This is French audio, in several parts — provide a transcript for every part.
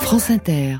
France Inter.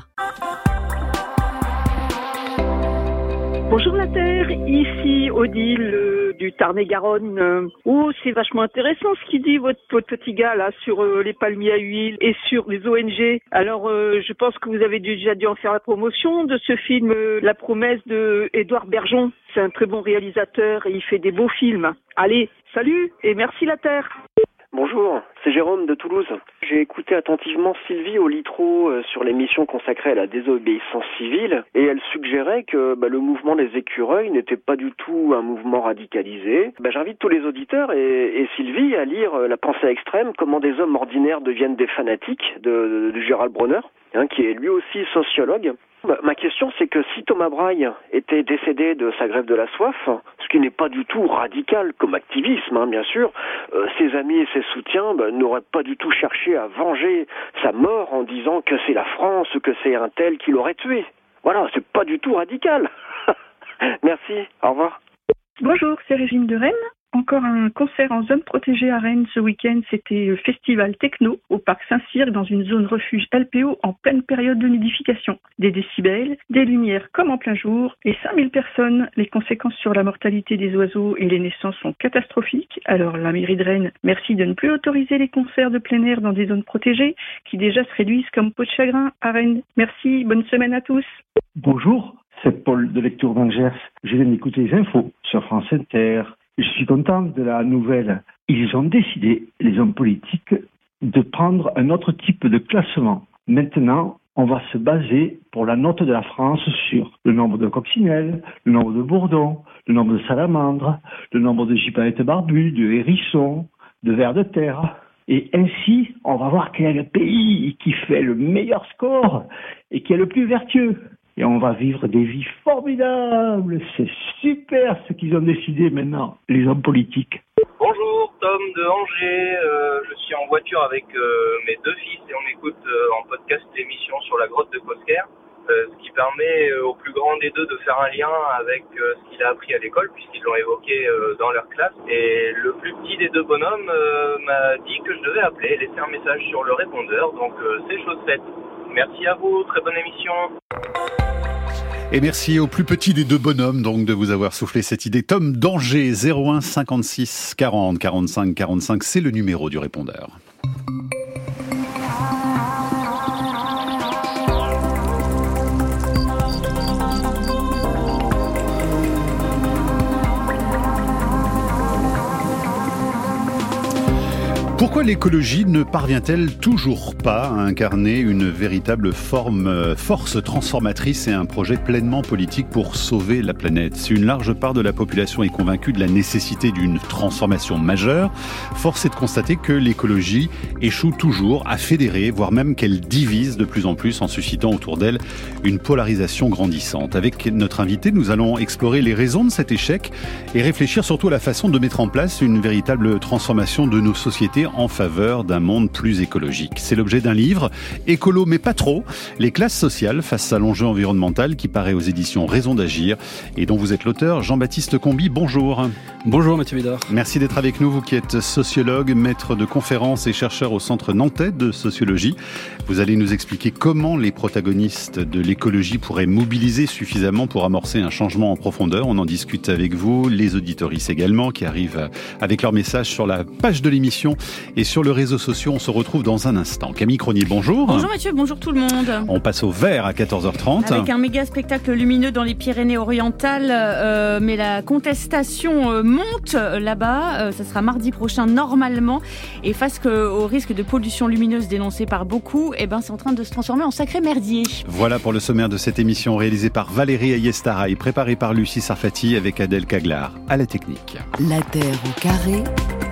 Bonjour la Terre, ici Odile du Tarn-et-Garonne. Oh, c'est vachement intéressant ce qu'il dit votre petit gars là sur les palmiers à huile et sur les ONG. Alors je pense que vous avez déjà dû en faire la promotion de ce film La promesse de Édouard Bergeon. C'est un très bon réalisateur et il fait des beaux films. Allez, salut et merci la Terre. Bonjour, c'est Jérôme de Toulouse. J'ai écouté attentivement Sylvie au Litro sur l'émission consacrée à la désobéissance civile et elle suggérait que le mouvement des écureuils n'était pas du tout un mouvement radicalisé. J'invite tous les auditeurs et Sylvie à lire La pensée extrême, comment des hommes ordinaires deviennent des fanatiques de Gérald Bronner, qui est lui aussi sociologue. Ma question, c'est que si Thomas Braille était décédé de sa grève de la soif, ce qui n'est pas du tout radical comme activisme, bien sûr, ses amis et ses soutiens n'auraient pas du tout cherché à venger sa mort en disant que c'est la France, que c'est un tel qui l'aurait tué. Voilà, c'est pas du tout radical. Merci, au revoir. Bonjour, c'est Régine de Rennes. Encore un concert en zone protégée à Rennes ce week-end, c'était le festival Techno au parc Saint-Cyr dans une zone refuge LPO en pleine période de nidification. Des décibels, des lumières comme en plein jour et 5000 personnes. Les conséquences sur la mortalité des oiseaux et les naissances sont catastrophiques. Alors la mairie de Rennes, merci de ne plus autoriser les concerts de plein air dans des zones protégées qui déjà se réduisent comme peau de chagrin à Rennes. Merci, bonne semaine à tous. Bonjour, c'est Paul de Lecture d'Angers. Je viens d'écouter les infos sur France Inter. Je suis content de la nouvelle. Ils ont décidé, les hommes politiques, de prendre un autre type de classement. Maintenant, on va se baser pour la note de la France sur le nombre de coccinelles, le nombre de bourdons, le nombre de salamandres, le nombre de gypaètes barbus, de hérissons, de vers de terre. Et ainsi, on va voir quel est le pays qui fait le meilleur score et qui est le plus vertueux. Et on va vivre des vies formidables. C'est super ce qu'ils ont décidé maintenant, les hommes politiques. Bonjour, Tom de Angers. Je suis en voiture avec mes deux fils et on écoute en podcast l'émission sur la grotte de Cosquer, ce qui permet au plus grand des deux de faire un lien avec ce qu'il a appris à l'école, puisqu'ils l'ont évoqué dans leur classe. Et le plus petit des deux bonhommes m'a dit que je devais appeler et laisser un message sur le répondeur, donc c'est chose faite. Merci à vous, très bonne émission. Et merci au plus petit des deux bonhommes donc de vous avoir soufflé cette idée. Tom d'Angers, 01 56 40 45 45, c'est le numéro du répondeur. Pourquoi l'écologie ne parvient-elle toujours pas à incarner une véritable force transformatrice et un projet pleinement politique pour sauver la planète ? Si une large part de la population est convaincue de la nécessité d'une transformation majeure, force est de constater que l'écologie échoue toujours à fédérer, voire même qu'elle divise de plus en plus en suscitant autour d'elle une polarisation grandissante. Avec notre invité, nous allons explorer les raisons de cet échec et réfléchir surtout à la façon de mettre en place une véritable transformation de nos sociétés en faveur d'un monde plus écologique. C'est l'objet d'un livre, écolo mais pas trop, les classes sociales face à l'enjeu environnemental, qui paraît aux éditions Raison d'agir et dont vous êtes l'auteur. Jean-Baptiste Comby, bonjour. Bonjour Mathieu Vidard. Merci d'être avec nous, vous qui êtes sociologue, maître de conférences et chercheur au Centre nantais de sociologie. Vous allez nous expliquer comment les protagonistes de l'écologie pourraient mobiliser suffisamment pour amorcer un changement en profondeur. On en discute avec vous, les auditoristes également, qui arrivent avec leurs messages sur la page de l'émission et sur le réseau social. On se retrouve dans un instant. Camille Cronier, bonjour. Bonjour Mathieu, bonjour tout le monde. On passe au vert à 14h30. Avec un méga spectacle lumineux dans les Pyrénées-Orientales, mais la contestation monte là-bas. Ça sera mardi prochain normalement. Et face au risque de pollution lumineuse dénoncé par beaucoup, c'est en train de se transformer en sacré merdier. Voilà pour le sommaire de cette émission réalisée par Valérie Ayestara et préparée par Lucie Sarfati avec Adèle Caglar à la technique. La Terre au carré.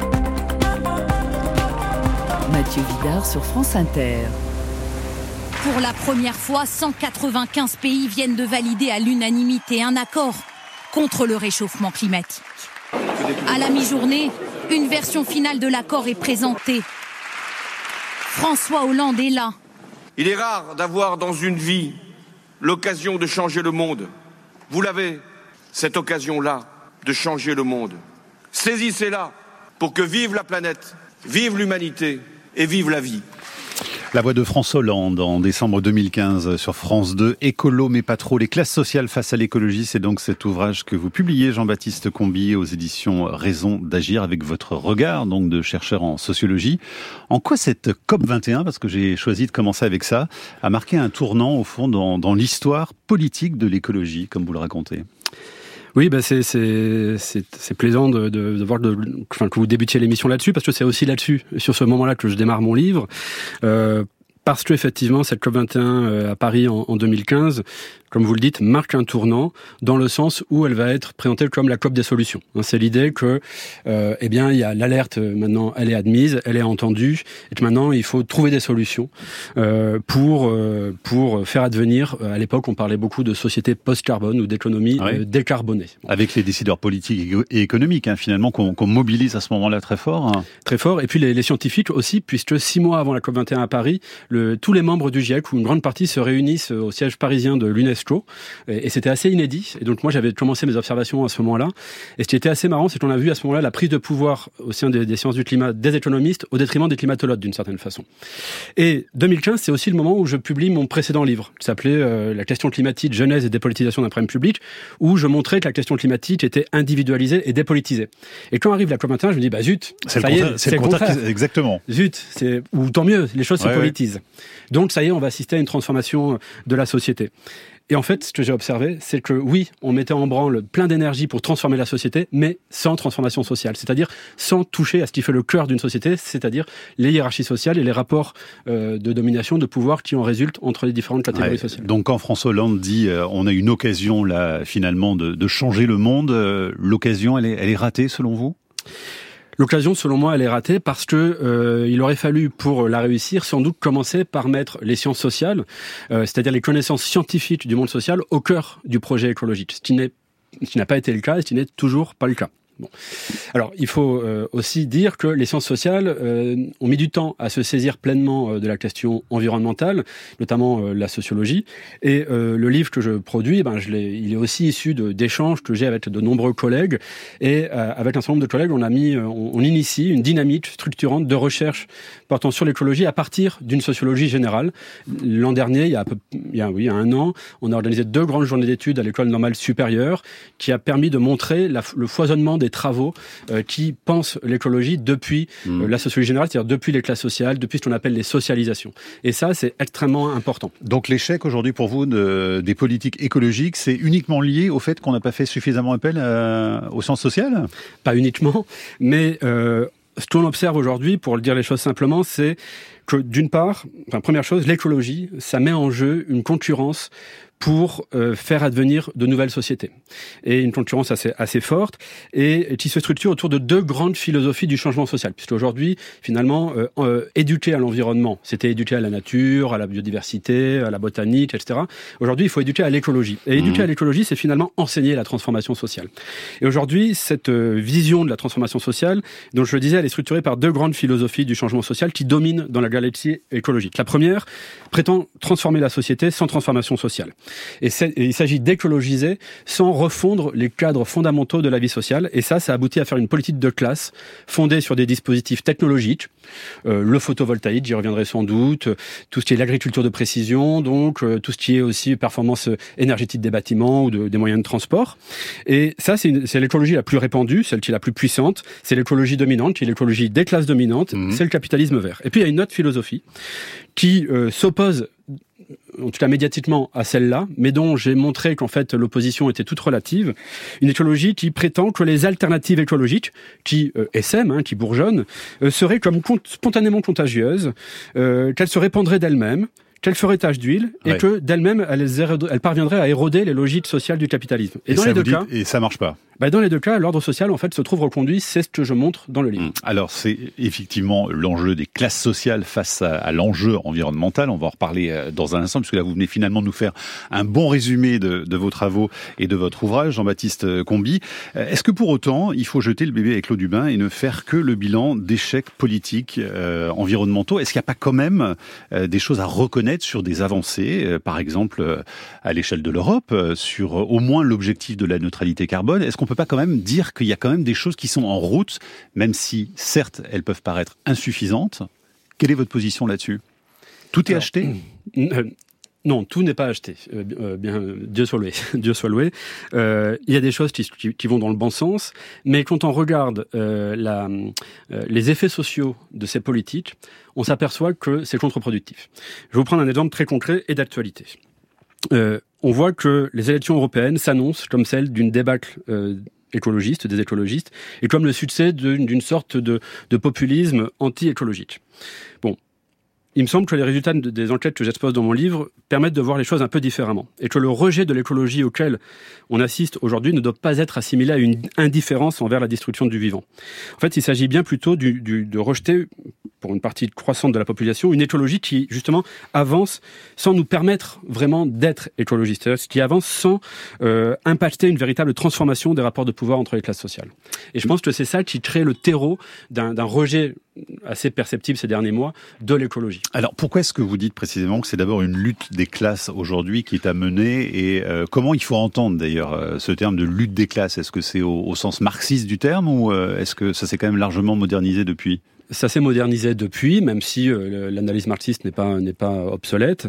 Mathieu Vidard sur France Inter. Pour la première fois, 195 pays viennent de valider à l'unanimité un accord contre le réchauffement climatique. À la mi-journée, une version finale de l'accord est présentée. François Hollande est là. Il est rare d'avoir dans une vie l'occasion de changer le monde. Vous l'avez, cette occasion-là de changer le monde. Saisissez-la pour que vive la planète, vive l'humanité et vive la vie. La voix de François Hollande en décembre 2015 sur France 2. Écolo mais pas trop, les classes sociales face à l'écologie, c'est donc cet ouvrage que vous publiez, Jean-Baptiste Combi, aux éditions Raison d'agir, avec votre regard donc de chercheur en sociologie. En quoi cette COP21, parce que j'ai choisi de commencer avec ça, a marqué un tournant au fond dans l'histoire politique de l'écologie, comme vous le racontez? Oui, c'est plaisant de voir que vous débutiez l'émission là-dessus, parce que c'est aussi là-dessus, sur ce moment-là, que je démarre mon livre. Parce que effectivement, cette COP21 à Paris en 2015, comme vous le dites, marque un tournant dans le sens où elle va être présentée comme la COP des solutions. C'est l'idée que, il y a l'alerte maintenant, elle est admise, elle est entendue, et que maintenant il faut trouver des solutions pour faire advenir. À l'époque, on parlait beaucoup de société post-carbone ou d'économie décarbonée. Avec les décideurs politiques et économiques, finalement, qu'on mobilise à ce moment-là très fort. Très fort. Et puis les scientifiques aussi, puisque 6 mois avant la COP21 à Paris, tous les membres du GIEC, ou une grande partie, se réunissent au siège parisien de l'UNESCO. Et c'était assez inédit. Et donc moi, j'avais commencé mes observations à ce moment-là. Et ce qui était assez marrant, c'est qu'on a vu à ce moment-là la prise de pouvoir au sein des sciences du climat des économistes au détriment des climatologues, d'une certaine façon. Et 2015, c'est aussi le moment où je publie mon précédent livre, qui s'appelait La question climatique, genèse et dépolitisation d'un problème public, où je montrais que la question climatique était individualisée et dépolitisée. Et quand arrive la COP21, je me dis, zut, c'est le contraire. Exactement. Zut, ou tant mieux, les choses se politisent. Donc ça y est, on va assister à une transformation de la société. Et en fait, ce que j'ai observé, c'est que oui, on mettait en branle plein d'énergie pour transformer la société, mais sans transformation sociale. C'est-à-dire sans toucher à ce qui fait le cœur d'une société, c'est-à-dire les hiérarchies sociales et les rapports de domination, de pouvoir qui en résultent entre les différentes catégories sociales. Donc quand François Hollande dit on a une occasion là finalement de changer le monde, l'occasion elle est ratée selon vous ? L'occasion, selon moi, elle est ratée parce que il aurait fallu, pour la réussir, sans doute commencer par mettre les sciences sociales, c'est-à-dire les connaissances scientifiques du monde social, au cœur du projet écologique. Ce qui n'a pas été le cas et ce qui n'est toujours pas le cas. Bon. Alors, il faut aussi dire que les sciences sociales ont mis du temps à se saisir pleinement de la question environnementale, notamment la sociologie. Et le livre que je produis, il est aussi issu d'échanges que j'ai avec de nombreux collègues. Et avec un certain nombre de collègues, on initie une dynamique structurante de recherche portant sur l'écologie à partir d'une sociologie générale. L'an dernier, il y a un an, on a organisé 2 grandes journées d'études à l'École normale supérieure qui a permis de montrer le foisonnement des travaux qui pensent l'écologie depuis la sociologie générale, c'est-à-dire depuis les classes sociales, depuis ce qu'on appelle les socialisations. Et ça, c'est extrêmement important. Donc l'échec aujourd'hui pour vous des politiques écologiques, c'est uniquement lié au fait qu'on n'a pas fait suffisamment appel aux sciences sociales ? Pas uniquement, mais ce qu'on observe aujourd'hui, pour dire les choses simplement, c'est que d'une part, première chose, l'écologie, ça met en jeu une concurrence pour faire advenir de nouvelles sociétés. Et une concurrence assez forte, et qui se structure autour de 2 grandes philosophies du changement social. Puisqu'aujourd'hui, finalement, éduquer à l'environnement, c'était éduquer à la nature, à la biodiversité, à la botanique, etc. Aujourd'hui, il faut éduquer à l'écologie. Et éduquer à l'écologie, c'est finalement enseigner la transformation sociale. Et aujourd'hui, cette vision de la transformation sociale, dont je le disais, elle est structurée par 2 grandes philosophies du changement social qui dominent dans la galaxie écologique. La première prétend transformer la société sans transformation sociale. Et il s'agit d'écologiser sans refondre les cadres fondamentaux de la vie sociale. Et ça aboutit à faire une politique de classe fondée sur des dispositifs technologiques, le photovoltaïque, j'y reviendrai sans doute, tout ce qui est l'agriculture de précision, donc tout ce qui est aussi performance énergétique des bâtiments ou des moyens de transport. Et ça, c'est l'écologie la plus répandue, celle qui est la plus puissante. C'est l'écologie dominante, qui est l'écologie des classes dominantes. C'est le capitalisme vert. Et puis il y a une autre philosophie qui s'oppose, en tout cas médiatiquement, à celle-là, mais dont j'ai montré qu'en fait l'opposition était toute relative, une écologie qui prétend que les alternatives écologiques, qui essaiment, qui bourgeonnent, seraient comme spontanément contagieuses, qu'elles se répandraient d'elles-mêmes, qu'elles feraient tache d'huile, et que d'elles-mêmes, elles parviendraient à éroder les logiques sociales du capitalisme. Et dans les 2 cas, et ça marche pas. Dans les 2 cas, l'ordre social, en fait, se trouve reconduit. C'est ce que je montre dans le livre. Alors, c'est effectivement l'enjeu des classes sociales face à l'enjeu environnemental. On va en reparler dans un instant, puisque là, vous venez finalement nous faire un bon résumé de vos travaux et de votre ouvrage, Jean-Baptiste Combi. Est-ce que pour autant, il faut jeter le bébé avec l'eau du bain et ne faire que le bilan d'échecs politiques environnementaux ? Est-ce qu'il n'y a pas quand même des choses à reconnaître sur des avancées, par exemple à l'échelle de l'Europe, sur au moins l'objectif de la neutralité carbone ? Est-ce qu'on peut pas quand même dire qu'il y a quand même des choses qui sont en route, même si, certes, elles peuvent paraître insuffisantes ? Quelle est votre position là-dessus ? Tout est acheté ? Non, tout n'est pas acheté. Bien, Dieu soit loué. Dieu soit loué. Il y a des choses qui vont dans le bon sens, mais quand on regarde les effets sociaux de ces politiques, on s'aperçoit que c'est contre-productif. Je vais vous prendre un exemple très concret et d'actualité. On voit que les élections européennes s'annoncent comme celles d'une débâcle des écologistes, et comme le succès d'une sorte de populisme anti-écologique. Bon. Il me semble que les résultats des enquêtes que j'expose dans mon livre permettent de voir les choses un peu différemment. Et que le rejet de l'écologie auquel on assiste aujourd'hui ne doit pas être assimilé à une indifférence envers la destruction du vivant. En fait, il s'agit bien plutôt de rejeter, pour une partie croissante de la population, une écologie qui, justement, avance sans nous permettre vraiment d'être écologistes. C'est-à-dire qui avance sans impacter une véritable transformation des rapports de pouvoir entre les classes sociales. Et je pense que c'est ça qui crée le terreau d'un rejet assez perceptible ces derniers mois de l'écologie. Alors pourquoi est-ce que vous dites précisément que c'est d'abord une lutte des classes aujourd'hui qui est à mener, et comment il faut entendre d'ailleurs ce terme de lutte des classes? Est-ce que c'est au sens marxiste du terme, ou est-ce que ça s'est quand même largement modernisé depuis? Ça s'est modernisé depuis, même si l'analyse marxiste n'est pas obsolète.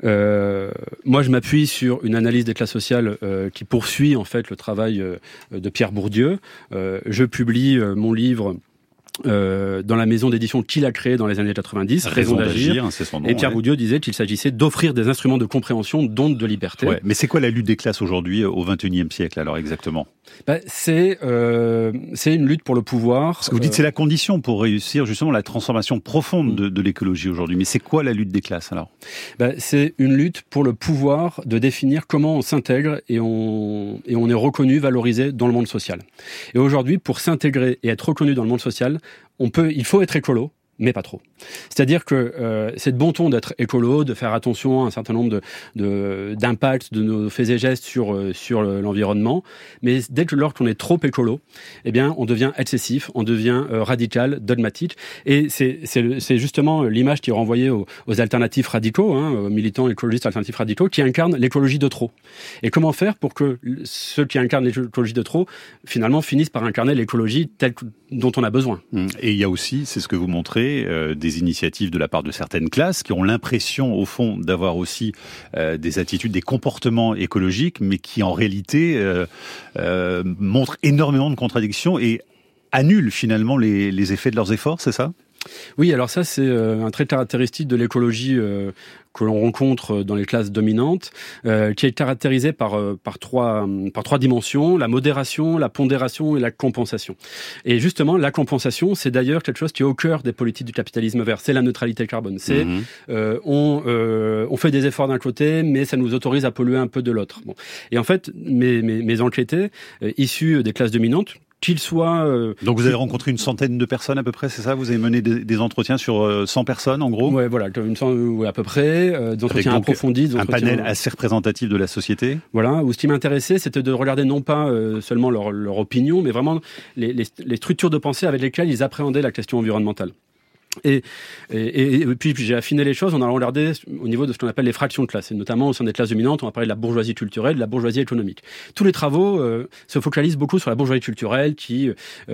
Moi, je m'appuie sur une analyse des classes sociales qui poursuit en fait le travail de Pierre Bourdieu. Je publie mon livre dans la maison d'édition qu'il a créée dans les années 90, Raison d'agir, c'est son nom, et Pierre Bourdieu disait qu'il s'agissait d'offrir des instruments de compréhension, d'ondes de liberté. Ouais, mais c'est quoi la lutte des classes aujourd'hui au XXIe siècle alors exactement? C'est une lutte pour le pouvoir. Parce que vous dites c'est la condition pour réussir justement la transformation profonde de l'écologie aujourd'hui. Mais c'est quoi la lutte des classes alors? C'est une lutte pour le pouvoir de définir comment on s'intègre et on est reconnu, valorisé dans le monde social. Et aujourd'hui, pour s'intégrer et être reconnu dans le monde social, il faut être écolo, mais pas trop. C'est-à-dire que c'est de bon ton d'être écolo, de faire attention à un certain nombre d'impacts de nos faits et gestes sur l'environnement, mais lorsqu'on est trop écolo, eh bien, on devient excessif, on devient radical, dogmatique, et c'est justement l'image qui est renvoyée aux alternatifs radicaux, aux militants écologistes alternatifs radicaux, qui incarnent l'écologie de trop. Et comment faire pour que ceux qui incarnent l'écologie de trop, finalement, finissent par incarner l'écologie dont on a besoin. Et il y a aussi, c'est ce que vous montrez, des initiatives de la part de certaines classes qui ont l'impression, au fond, d'avoir aussi des attitudes, des comportements écologiques, mais qui en réalité montrent énormément de contradictions et annulent finalement les effets de leurs efforts, c'est ça ? Oui, alors ça c'est un trait caractéristique de l'écologie que l'on rencontre dans les classes dominantes, qui est caractérisé par trois dimensions: la modération, la pondération et la compensation. Et justement, la compensation, c'est d'ailleurs quelque chose qui est au cœur des politiques du capitalisme vert. C'est la neutralité carbone. C'est on fait des efforts d'un côté, mais ça nous autorise à polluer un peu de l'autre. Bon. Et en fait, mes enquêtés issus des classes dominantes, qu'ils soient... Donc vous avez rencontré une centaine de personnes à peu près, c'est ça? Vous avez mené des entretiens sur 100 personnes en gros? Ouais, voilà, à peu près, des entretiens approfondis. Un panel assez représentatif de la société. Voilà, où ce qui m'intéressait, c'était de regarder non pas seulement leur opinion, mais vraiment les structures de pensée avec lesquelles ils appréhendaient la question environnementale. Et puis j'ai affiné les choses en allant regarder au niveau de ce qu'on appelle les fractions de classe, et notamment au sein des classes dominantes, on va parler de la bourgeoisie culturelle, de la bourgeoisie économique. Tous les travaux se focalisent beaucoup sur la bourgeoisie culturelle qui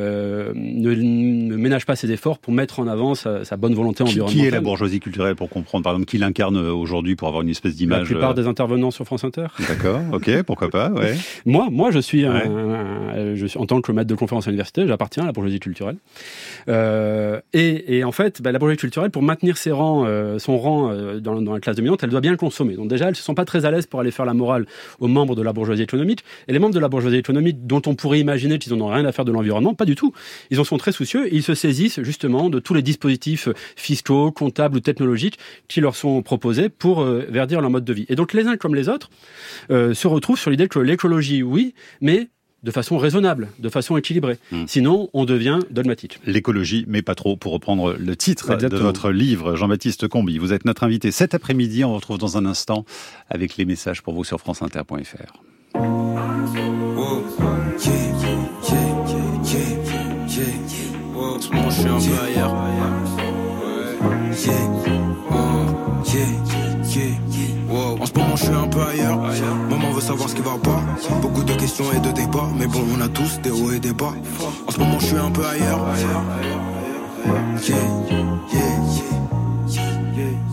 ne ménage pas ses efforts pour mettre en avant sa bonne volonté environnementale. Qui est la bourgeoisie culturelle, pour comprendre, par exemple, qui l'incarne aujourd'hui, pour avoir une espèce d'image? La plupart des intervenants sur France Inter. D'accord, ok, pourquoi pas, ouais. Moi je suis en tant que maître de conférence à l'université, j'appartiens à la bourgeoisie culturelle. Et en fait, la bourgeoisie culturelle, pour maintenir son rang dans la classe dominante, elle doit bien consommer. Donc déjà, elles ne se sont pas très à l'aise pour aller faire la morale aux membres de la bourgeoisie économique. Et les membres de la bourgeoisie économique, dont on pourrait imaginer qu'ils n'en ont rien à faire de l'environnement, pas du tout. Ils en sont très soucieux et ils se saisissent justement de tous les dispositifs fiscaux, comptables ou technologiques qui leur sont proposés pour verdir leur mode de vie. Et donc les uns comme les autres se retrouvent sur l'idée que l'écologie, oui, mais de façon raisonnable, de façon équilibrée. Sinon, on devient dogmatique. L'écologie, mais pas trop, pour reprendre le titre de votre livre, Jean-Baptiste Comby. Vous êtes notre invité cet après-midi. On vous retrouve dans un instant avec les messages pour vous sur franceinter.fr. En ce moment je suis un peu ailleurs. Maman veut savoir ce qui va pas. Beaucoup de questions et de débats, mais bon on a tous des hauts et des bas. En ce moment je suis un peu ailleurs.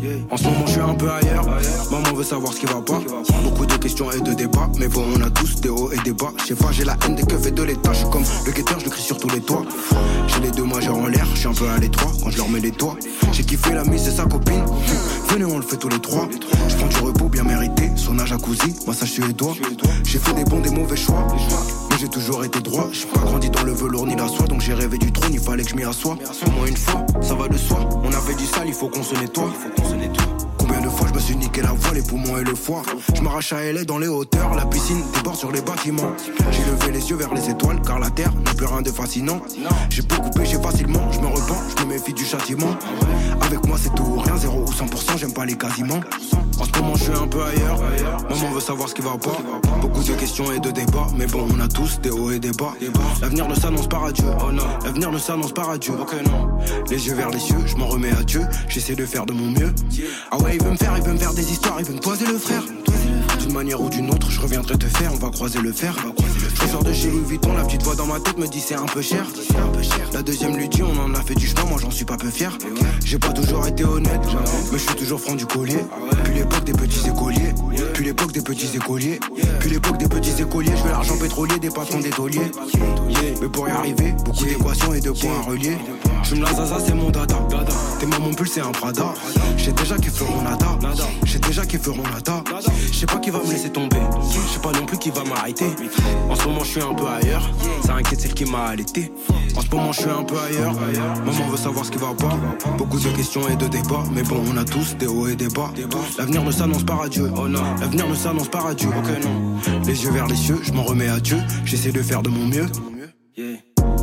En ce moment je suis un peu ailleurs. Maman veut savoir ce qui va pas. Beaucoup de questions et de débats. Mais bon, on a tous des hauts et des bas. Je sais pas, j'ai la haine des keufs et de l'état. Je suis comme le guetteur, je le crie sur tous les toits. J'ai les deux majeurs en l'air, je suis un peu à l'étroit quand je leur mets les toits. J'ai kiffé l'ami, c'est sa copine. Venez, on le fait tous les trois. Je prends du repos bien mérité. Sauna jacuzzi, massage suédois. J'ai fait des bons, des mauvais choix. Mais j'ai toujours été droit. J'ai pas grandi dans le velours ni la soie. Donc j'ai rêvé du trône, il fallait que je m'y assoie. Au moins une fois, ça va de soi. On a fait du sale, il faut qu'on se nettoie. Combien de fois je me suis niqué la voix, les poumons et le foie. Je m'arrache à LA dans les hauteurs, la piscine déborde sur les bâtiments. J'ai levé les yeux vers les étoiles, car la terre n'a plus rien de fascinant. J'ai beaucoup péché facilement, je me repens, je me méfie du châtiment. Avec moi c'est tout ou rien, 0 ou 100%, j'aime pas les quasiment. En ce moment je suis un peu ailleurs. Maman veut savoir ce qui va pas. Beaucoup de questions et de débats. Mais bon, on a tous des hauts et des bas. L'avenir ne s'annonce pas radieux. Oh non, l'avenir ne s'annonce pas radieux. Ok non. Les yeux vers les cieux, je m'en remets à Dieu. J'essaie de faire de mon mieux. Ah ouais, il veut me faire des histoires. Il veut me toiser le frère. D'une manière ou d'une autre, je reviendrai te faire. On va croiser le fer. Je sors de chez Louis Vuitton. La petite voix dans ma tête me dit c'est un peu cher. La deuxième lui dit on en a fait du chemin. Moi j'en suis pas peu fier. J'ai pas toujours été honnête, mais je suis toujours franc du collier. Puis l'époque des petits écoliers. Puis l'époque des petits écoliers. Puis l'époque des petits écoliers. Je veux l'argent pétrolier des patrons des tauliers. Mais pour y arriver, beaucoup d'équations et de points à relier. Je me la zaza, c'est mon dada. Tes mains, mon pull, c'est un Prada. J'sais déjà qu'ils feront nada. J'sais déjà qu'ils feront nada. J'sais pas qui va me laisser tomber. J'sais pas non plus qui va m'arrêter. En ce moment, je suis un peu ailleurs. Ça inquiète celle qui m'a allaité. En ce moment, je suis un peu ailleurs. Maman veut savoir ce qui va pas. Beaucoup de questions et de débats. Mais bon, on a tous des hauts et des bas. L'avenir ne s'annonce pas radieux. Oh non, l'avenir ne s'annonce pas radieux. Ok non. Les yeux vers les cieux, je m'en remets à Dieu. J'essaie de faire de mon mieux. Yeah.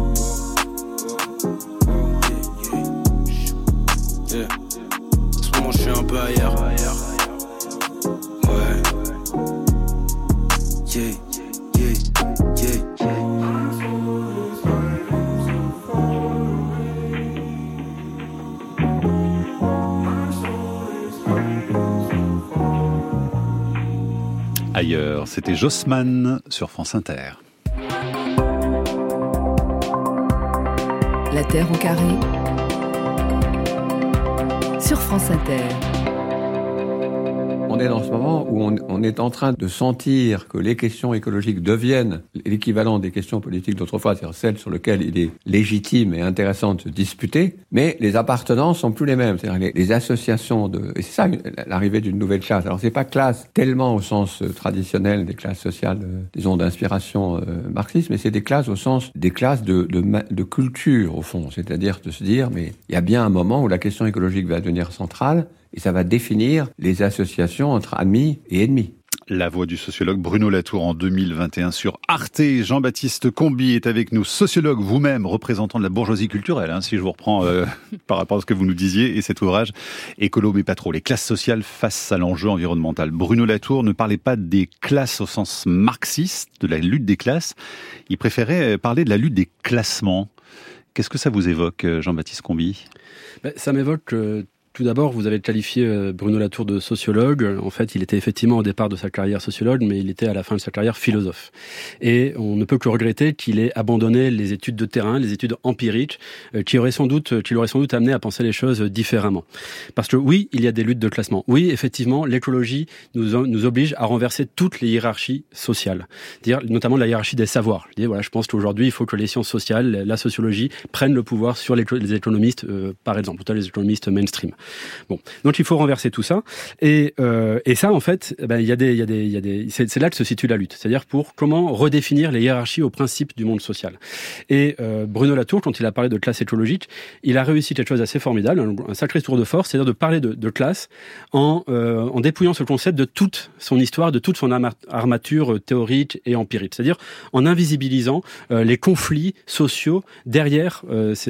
Yeah. En ce moment je suis un peu ailleurs. Ouais. Yeah, yeah, yeah. Ailleurs, c'était Jossman sur France Inter. La Terre au carré sur France Inter. On est dans ce moment où on est en train de sentir que les questions écologiques deviennent l'équivalent des questions politiques d'autrefois, c'est-à-dire celles sur lesquelles il est légitime et intéressant de se disputer, mais les appartenances sont plus les mêmes. C'est-à-dire les associations et c'est ça l'arrivée d'une nouvelle classe. Alors c'est pas classe tellement au sens traditionnel des classes sociales, disons d'inspiration marxiste, mais c'est des classes au sens des classes de culture au fond. C'est-à-dire de se dire, mais il y a bien un moment où la question écologique va devenir centrale. Et ça va définir les associations entre amis et ennemis. La voix du sociologue Bruno Latour en 2021 sur Arte. Jean-Baptiste Comby est avec nous, sociologue vous-même, représentant de la bourgeoisie culturelle, si je vous reprends par rapport à ce que vous nous disiez, et cet ouvrage Écolo mais pas trop, les classes sociales face à l'enjeu environnemental. Bruno Latour ne parlait pas des classes au sens marxiste, de la lutte des classes, il préférait parler de la lutte des classements. Qu'est-ce que ça vous évoque, Jean-Baptiste Comby ? Ça m'évoque... Tout d'abord, vous avez qualifié Bruno Latour de sociologue. En fait, il était effectivement au départ de sa carrière sociologue, mais il était à la fin de sa carrière philosophe. Et on ne peut que regretter qu'il ait abandonné les études de terrain, les études empiriques, qui l'auraient sans doute amené à penser les choses différemment. Parce que oui, il y a des luttes de classement. Oui, effectivement, l'écologie nous oblige à renverser toutes les hiérarchies sociales, c'est-à-dire notamment la hiérarchie des savoirs. Je pense qu'aujourd'hui, il faut que les sciences sociales, la sociologie, prennent le pouvoir sur les économistes, par exemple, les économistes mainstream. Bon, donc il faut renverser tout ça, et ça en fait, c'est là que se situe la lutte, c'est-à-dire pour comment redéfinir les hiérarchies aux principes du monde social. Et Bruno Latour, quand il a parlé de classe écologique, il a réussi quelque chose d'assez formidable, un sacré tour de force, c'est-à-dire de parler de classe en dépouillant ce concept de toute son histoire, de toute son armature théorique et empirique, c'est-à-dire en invisibilisant les conflits sociaux derrière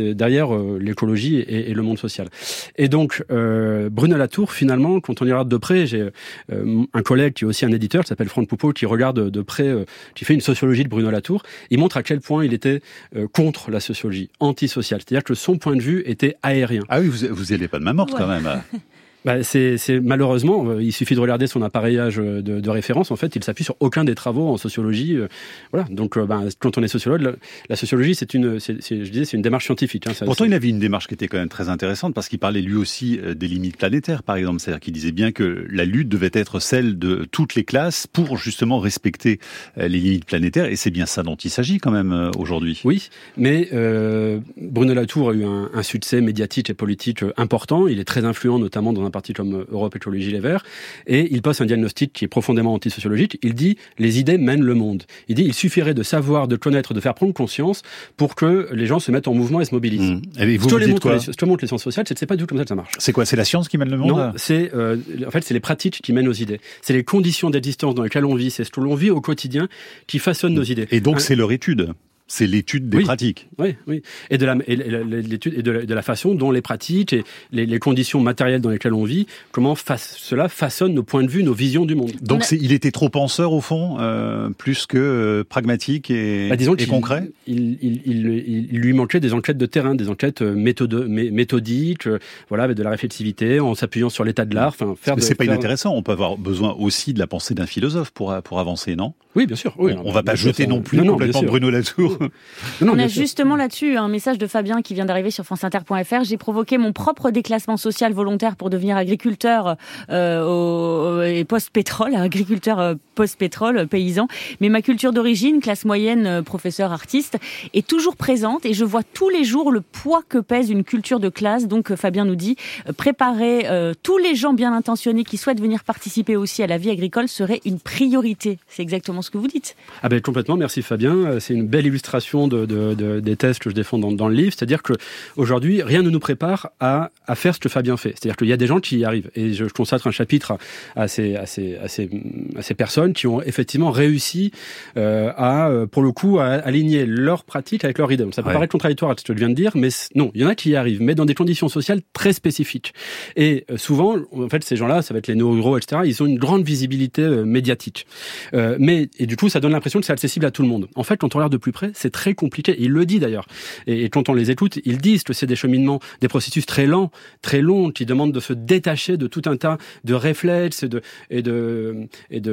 l'écologie et le monde social. Et donc Bruno Latour, finalement, quand on y regarde de près, j'ai un collègue qui est aussi un éditeur, qui s'appelle Franck Poupeau, qui regarde de près, qui fait une sociologie de Bruno Latour. Il montre à quel point il était contre la sociologie, antisociale. C'est-à-dire que son point de vue était aérien. Ah oui, vous n'allez pas de ma morte quand même. C'est malheureusement, il suffit de regarder son appareillage de référence. En fait, il s'appuie sur aucun des travaux en sociologie. Voilà. Donc, quand on est sociologue, la sociologie, c'est une démarche scientifique. Pourtant, il avait une démarche qui était quand même très intéressante parce qu'il parlait lui aussi des limites planétaires, par exemple. C'est-à-dire qu'il disait bien que la lutte devait être celle de toutes les classes pour justement respecter les limites planétaires. Et c'est bien ça dont il s'agit quand même aujourd'hui. Oui, mais Bruno Latour a eu un succès médiatique et politique important. Il est très influent, notamment dans un parti comme Europe Écologie Les Verts, et il pose un diagnostic qui est profondément antisociologique. Il dit « les idées mènent le monde ». Il dit « il suffirait de savoir, de connaître, de faire prendre conscience pour que les gens se mettent en mouvement et se mobilisent ». Et vous dites quoi ? Ce que montrent les sciences sociales, c'est pas du tout comme ça que ça marche. C'est quoi ? C'est la science qui mène le monde ? Non, c'est les pratiques qui mènent aux idées. C'est les conditions d'existence dans lesquelles on vit, c'est ce que l'on vit au quotidien qui façonne nos idées. Et donc c'est leur étude ? C'est l'étude des pratiques. Oui. Et l'étude et de la façon dont les pratiques et les conditions matérielles dans lesquelles on vit, comment cela façonne nos points de vue, nos visions du monde. Donc il était trop penseur au fond, plus que pragmatique et concret. Il lui manquait des enquêtes de terrain, des enquêtes méthodiques, avec de la réflexivité, en s'appuyant sur l'état de l'art. C'est pas inintéressant. On peut avoir besoin aussi de la pensée d'un philosophe pour avancer, non ? Oui, bien sûr. Oui, on va pas jeter non plus complètement Bruno Latour. On a justement là-dessus un message de Fabien qui vient d'arriver sur franceinter.fr. J'ai provoqué mon propre déclassement social volontaire pour devenir agriculteur et post-pétrole, agriculteur post-pétrole, paysan. Mais ma culture d'origine, classe moyenne, professeur, artiste, est toujours présente et je vois tous les jours le poids que pèse une culture de classe. Donc Fabien nous dit, préparer tous les gens bien intentionnés qui souhaitent venir participer aussi à la vie agricole serait une priorité. C'est exactement ce que vous dites. Ah ben complètement, merci Fabien. C'est une belle illustration des thèses que je défends dans le livre. C'est-à-dire qu'aujourd'hui, rien ne nous prépare à faire ce que Fabien fait. C'est-à-dire qu'il y a des gens qui y arrivent. Et je consacre un chapitre à ces personnes qui ont effectivement réussi pour le coup, à aligner leurs pratiques avec leurs idées. Donc, ça peut paraître contradictoire à ce que je viens de dire, mais non, il y en a qui y arrivent, mais dans des conditions sociales très spécifiques. Et souvent, en fait, ces gens-là, ça va être les néo-ruraux, etc., ils ont une grande visibilité médiatique. Et du coup, ça donne l'impression que c'est accessible à tout le monde. En fait, quand on regarde de plus près, c'est très compliqué. Il le dit d'ailleurs. Et quand on les écoute, ils disent que c'est des cheminements, des processus très lents, très longs, qui demandent de se détacher de tout un tas de réflexes et de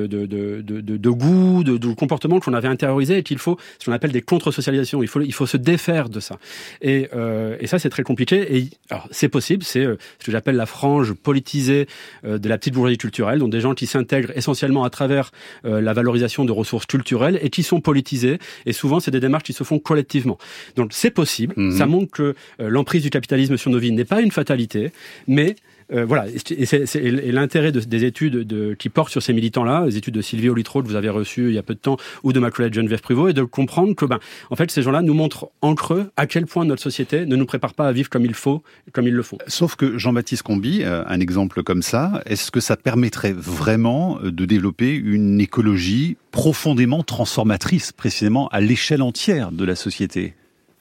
goûts, de comportements qu'on avait intériorisés et qu'il faut, ce qu'on appelle des contre-socialisations. Il faut se défaire de ça. Et ça, c'est très compliqué. Et alors, c'est possible. C'est ce que j'appelle la frange politisée de la petite bourgeoisie culturelle, donc des gens qui s'intègrent essentiellement à travers la valorisation de ressources culturelles et qui sont politisés. Et souvent, c'est des démarches qui se font collectivement. Donc, c'est possible. Ça montre que l'emprise du capitalisme sur nos vies n'est pas une fatalité, mais voilà, et l'intérêt des études qui portent sur ces militants-là, les études de Sylvie Olitreau que vous avez reçues il y a peu de temps, ou de ma collègue Geneviève Pruvot, est de comprendre que, en fait, ces gens-là nous montrent en creux à quel point notre société ne nous prépare pas à vivre comme il faut, comme ils le font. Sauf que Jean-Baptiste Comby, un exemple comme ça, est-ce que ça permettrait vraiment de développer une écologie profondément transformatrice, précisément à l'échelle entière de la société ?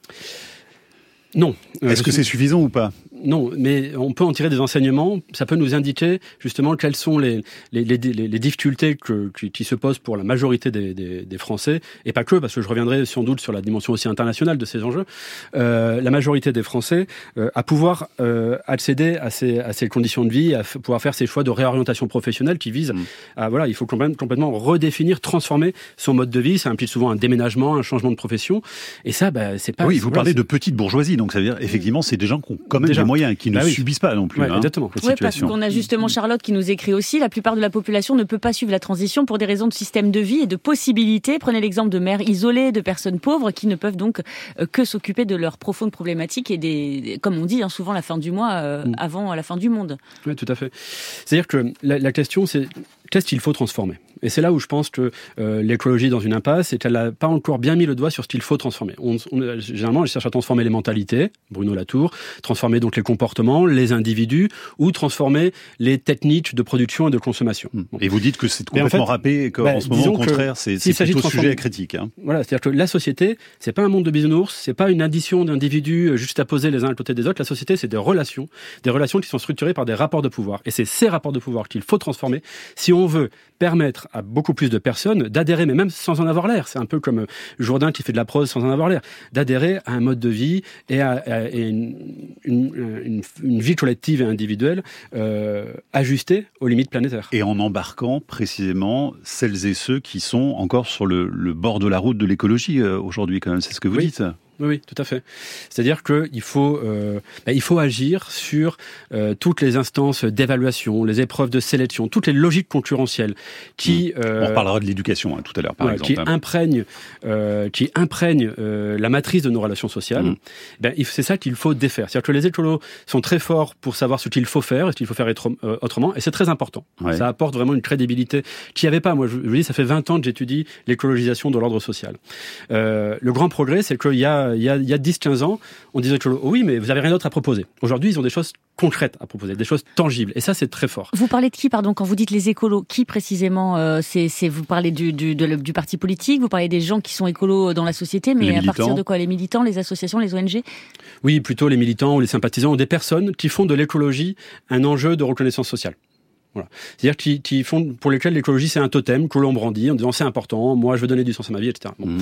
Non. Est-ce que c'est suffisant ou pas ? Non, mais on peut en tirer des enseignements. Ça peut nous indiquer justement quelles sont les difficultés qui se posent pour la majorité des Français, et pas que, parce que je reviendrai sans doute sur la dimension aussi internationale de ces enjeux. La majorité des Français à pouvoir accéder à ces conditions de vie, à pouvoir faire ces choix de réorientation professionnelle qui visent à, il faut complètement redéfinir, transformer son mode de vie. Ça implique souvent un déménagement, un changement de profession. Et ça, c'est pas... Oui, vous parlez de petite bourgeoisie, donc ça veut dire, effectivement, c'est des gens qui ont quand même des moyens, qui ne subissent pas non plus. Exactement. Oui, parce qu'on a justement Charlotte qui nous écrit aussi, la plupart de la population ne peut pas suivre la transition pour des raisons de système de vie et de possibilités. Prenez l'exemple de mères isolées, de personnes pauvres qui ne peuvent donc que s'occuper de leurs profondes problématiques et comme on dit souvent, la fin du mois avant la fin du monde. Oui, tout à fait. C'est-à-dire que la question, c'est qu'est-ce qu'il faut transformer ? Et c'est là où je pense que l'écologie est dans une impasse et qu'elle n'a pas encore bien mis le doigt sur ce qu'il faut transformer. Généralement, elle cherche à transformer les mentalités, Bruno Latour, transformer donc les comportements, les individus, ou transformer les techniques de production et de consommation. Bon. Et vous dites que c'est complètement râpé et qu'en ce moment, au contraire, c'est plutôt sujet à critique. Voilà, c'est-à-dire que la société, c'est pas un monde de bisounours, c'est pas une addition d'individus juste à poser les uns à côté des autres. La société, c'est des relations qui sont structurées par des rapports de pouvoir. Et c'est ces rapports de pouvoir qu'il faut transformer si on veut permettre permettre à beaucoup plus de personnes d'adhérer, mais même sans en avoir l'air. C'est un peu comme Jourdain qui fait de la prose sans en avoir l'air, d'adhérer à un mode de vie et à une vie collective et individuelle ajustée aux limites planétaires. Et en embarquant précisément celles et ceux qui sont encore sur le bord de la route de l'écologie aujourd'hui, quand même, c'est ce que vous dites. Oui, tout à fait. C'est-à-dire qu'il faut, il faut agir sur toutes les instances d'évaluation, les épreuves de sélection, toutes les logiques concurrentielles qui... On reparlera de l'éducation tout à l'heure, par exemple. Qui imprègnent la matrice de nos relations sociales. C'est ça qu'il faut défaire. C'est-à-dire que les écolos sont très forts pour savoir ce qu'il faut faire et ce qu'il faut faire autrement, et c'est très important. Ouais. Ça apporte vraiment une crédibilité qu'il n'y avait pas. Moi, je vous dis, ça fait 20 ans que j'étudie l'écologisation de l'ordre social. Le grand progrès, c'est qu'il y a 10-15 ans, on disait que oui, mais vous n'avez rien d'autre à proposer. Aujourd'hui, ils ont des choses concrètes à proposer, des choses tangibles. Et ça, c'est très fort. Vous parlez de qui, pardon, quand vous dites les écolos? Qui précisément vous parlez du parti politique, vous parlez des gens qui sont écolos dans la société, mais à partir de quoi? Les militants, les associations, les ONG? Oui, plutôt les militants ou les sympathisants ou des personnes qui font de l'écologie un enjeu de reconnaissance sociale. Voilà. C'est-à-dire pour lesquels l'écologie c'est un totem que l'on brandit en disant c'est important, moi je veux donner du sens à ma vie, etc. Bon.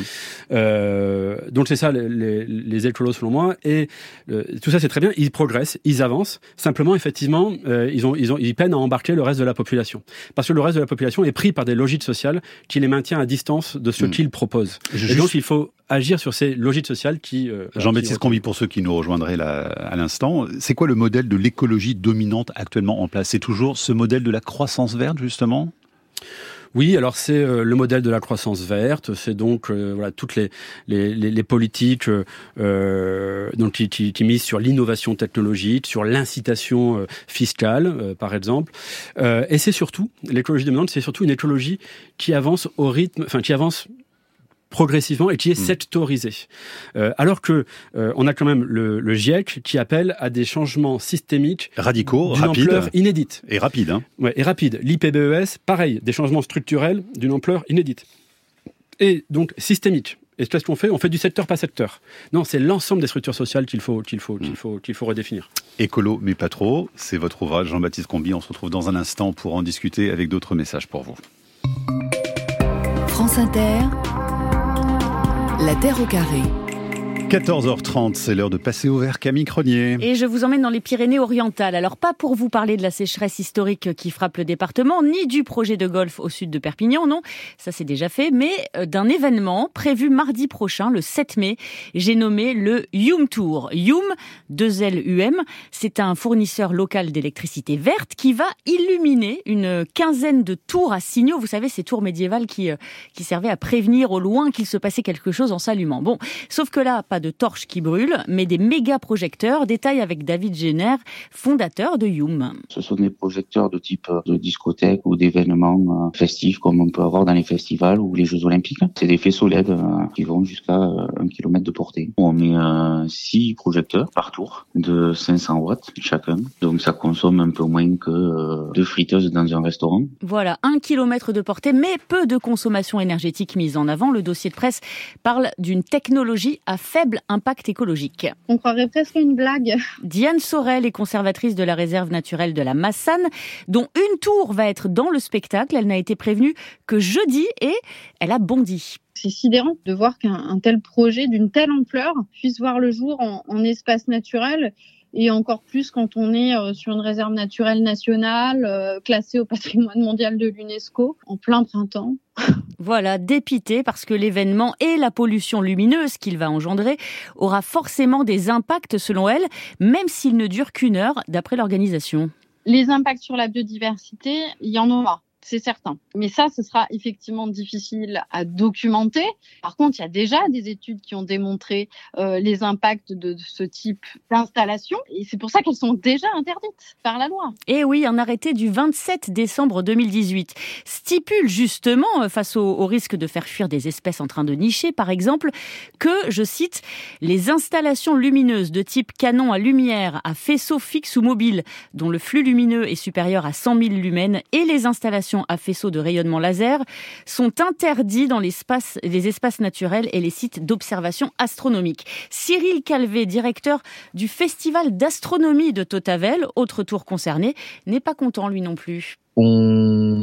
Donc c'est ça les écolos selon moi, et tout ça c'est très bien, ils progressent, ils avancent, simplement effectivement ils peinent à embarquer le reste de la population, parce que le reste de la population est pris par des logiques sociales qui les maintient à distance de ce qu'ils proposent. Et donc il faut agir sur ces logiques sociales qui... Jean-Baptiste Combi, pour ceux qui nous rejoindraient là, à l'instant, c'est quoi le modèle de l'écologie dominante actuellement en place? C'est toujours ce modèle de la croissance verte, justement? Oui, alors c'est le modèle de la croissance verte, c'est donc toutes les politiques donc qui misent sur l'innovation technologique, sur l'incitation fiscale, par exemple. Et c'est surtout, l'écologie dominante, c'est surtout une écologie qui avance au rythme, qui avance progressivement et qui est sectorisé. Alors que on a quand même le GIEC qui appelle à des changements systémiques radicaux, d'une ampleur inédite. Et rapide. Hein. Ouais, et rapide. L'IPBES, pareil, des changements structurels d'une ampleur inédite. Et donc systémique. Et qu'est-ce qu'on fait? On fait du secteur par secteur. Non, c'est l'ensemble des structures sociales qu'il faut redéfinir. Écolo, mais pas trop. C'est votre ouvrage, Jean-Baptiste Combi. On se retrouve dans un instant pour en discuter avec d'autres messages pour vous. France Inter. La Terre au carré. 14h30, c'est l'heure de passer au vert. Camille Cronier. Et je vous emmène dans les Pyrénées-Orientales. Alors pas pour vous parler de la sécheresse historique qui frappe le département, ni du projet de golf au sud de Perpignan, non, ça c'est déjà fait, mais d'un événement prévu mardi prochain, le 7 mai. J'ai nommé le Youm Tour. Youm, 2LUM, c'est un fournisseur local d'électricité verte qui va illuminer une quinzaine de tours à signaux. Vous savez, ces tours médiévales qui servaient à prévenir au loin qu'il se passait quelque chose en s'allumant. Bon, sauf que là, pas de torches qui brûlent, mais des méga projecteurs. Détail avec David Génère, fondateur de Youm. Ce sont des projecteurs de type de discothèque ou d'événements festifs comme on peut avoir dans les festivals ou les Jeux Olympiques. C'est des faisceaux LED qui vont jusqu'à 1 km de portée. On met 6 projecteurs par tour de 500 watts chacun. Donc ça consomme un peu moins que 2 friteuses dans un restaurant. Voilà, 1 km de portée, mais peu de consommation énergétique mise en avant. Le dossier de presse parle d'une technologie à faible impact écologique. On croirait presque une blague. Diane Sorel est conservatrice de la réserve naturelle de la Massane, dont une tour va être dans le spectacle. Elle n'a été prévenue que jeudi et elle a bondi. C'est sidérant de voir qu'un tel projet d'une telle ampleur puisse voir le jour en espace naturel. Et encore plus quand on est sur une réserve naturelle nationale, classée au patrimoine mondial de l'UNESCO, en plein printemps. Voilà, dépité parce que l'événement et la pollution lumineuse qu'il va engendrer aura forcément des impacts selon elle, même s'il ne dure qu'1 heure d'après l'organisation. Les impacts sur la biodiversité, il y en aura. C'est certain. Mais ça, ce sera effectivement difficile à documenter. Par contre, il y a déjà des études qui ont démontré les impacts de ce type d'installation. Et c'est pour ça qu'elles sont déjà interdites par la loi. Et oui, un arrêté du 27 décembre 2018 stipule justement, face au risque de faire fuir des espèces en train de nicher, par exemple, que, je cite, les installations lumineuses de type canon à lumière, à faisceau fixe ou mobile, dont le flux lumineux est supérieur à 100 000 lumens, et les installations à faisceau de rayonnement laser sont interdits dans les espaces naturels et les sites d'observation astronomique. Cyril Calvé, directeur du Festival d'astronomie de Tautavel, autre tour concerné, n'est pas content lui non plus. On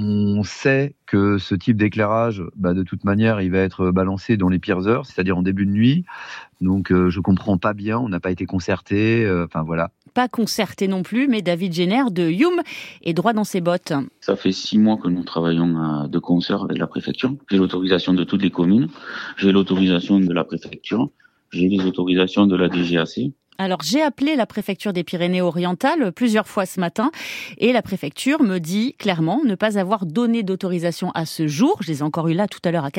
On sait que ce type d'éclairage, de toute manière, il va être balancé dans les pires heures, c'est-à-dire en début de nuit. Donc, je comprends pas bien, on n'a pas été concerté, voilà. Pas concerté non plus, mais David Jenner de Hume est droit dans ses bottes. Ça fait 6 mois que nous travaillons de concert avec la préfecture. J'ai l'autorisation de toutes les communes, j'ai l'autorisation de la préfecture, j'ai les autorisations de la DGAC. Alors, j'ai appelé la préfecture des Pyrénées-Orientales plusieurs fois ce matin et la préfecture me dit clairement ne pas avoir donné d'autorisation à ce jour. Je les ai encore eu là tout à l'heure à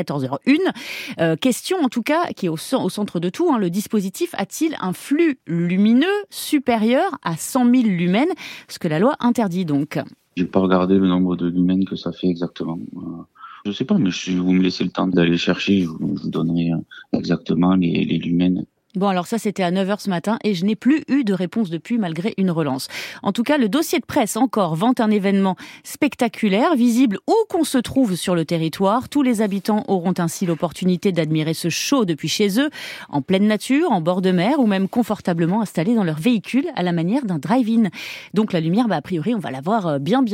14h01. Question en tout cas qui est au centre de tout. Le dispositif a-t-il un flux lumineux supérieur à 100 000 lumens, ce que la loi interdit donc? J'ai pas regardé le nombre de lumens que ça fait exactement. Je sais pas, mais si vous me laissez le temps d'aller chercher, je vous donnerai exactement les lumens. Bon, alors ça, c'était à 9h ce matin et je n'ai plus eu de réponse depuis, malgré une relance. En tout cas, le dossier de presse encore vante un événement spectaculaire, visible où qu'on se trouve sur le territoire. Tous les habitants auront ainsi l'opportunité d'admirer ce show depuis chez eux, en pleine nature, en bord de mer ou même confortablement installés dans leur véhicule à la manière d'un drive-in. Donc la lumière, a priori, on va la voir bien.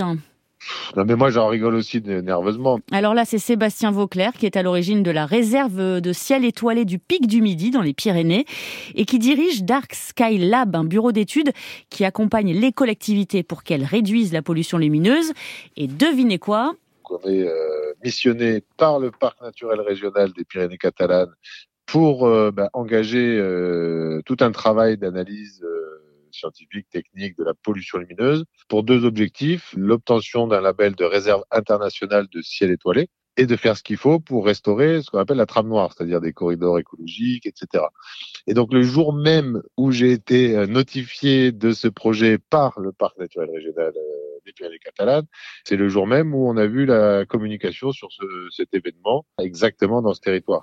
Non mais moi j'en rigole aussi nerveusement. Alors là, c'est Sébastien Vauclair qui est à l'origine de la réserve de ciel étoilé du Pic du Midi dans les Pyrénées et qui dirige Dark Sky Lab, un bureau d'études qui accompagne les collectivités pour qu'elles réduisent la pollution lumineuse. Et devinez quoi ? On est missionné par le Parc naturel régional des Pyrénées catalanes pour engager tout un travail d'analyse scientifique, technique de la pollution lumineuse pour 2 objectifs, l'obtention d'un label de réserve internationale de ciel étoilé et de faire ce qu'il faut pour restaurer ce qu'on appelle la trame noire, c'est-à-dire des corridors écologiques, etc. Et donc le jour même où j'ai été notifié de ce projet par le Parc naturel régional des Pyrénées catalanes, c'est le jour même où on a vu la communication sur cet événement exactement dans ce territoire,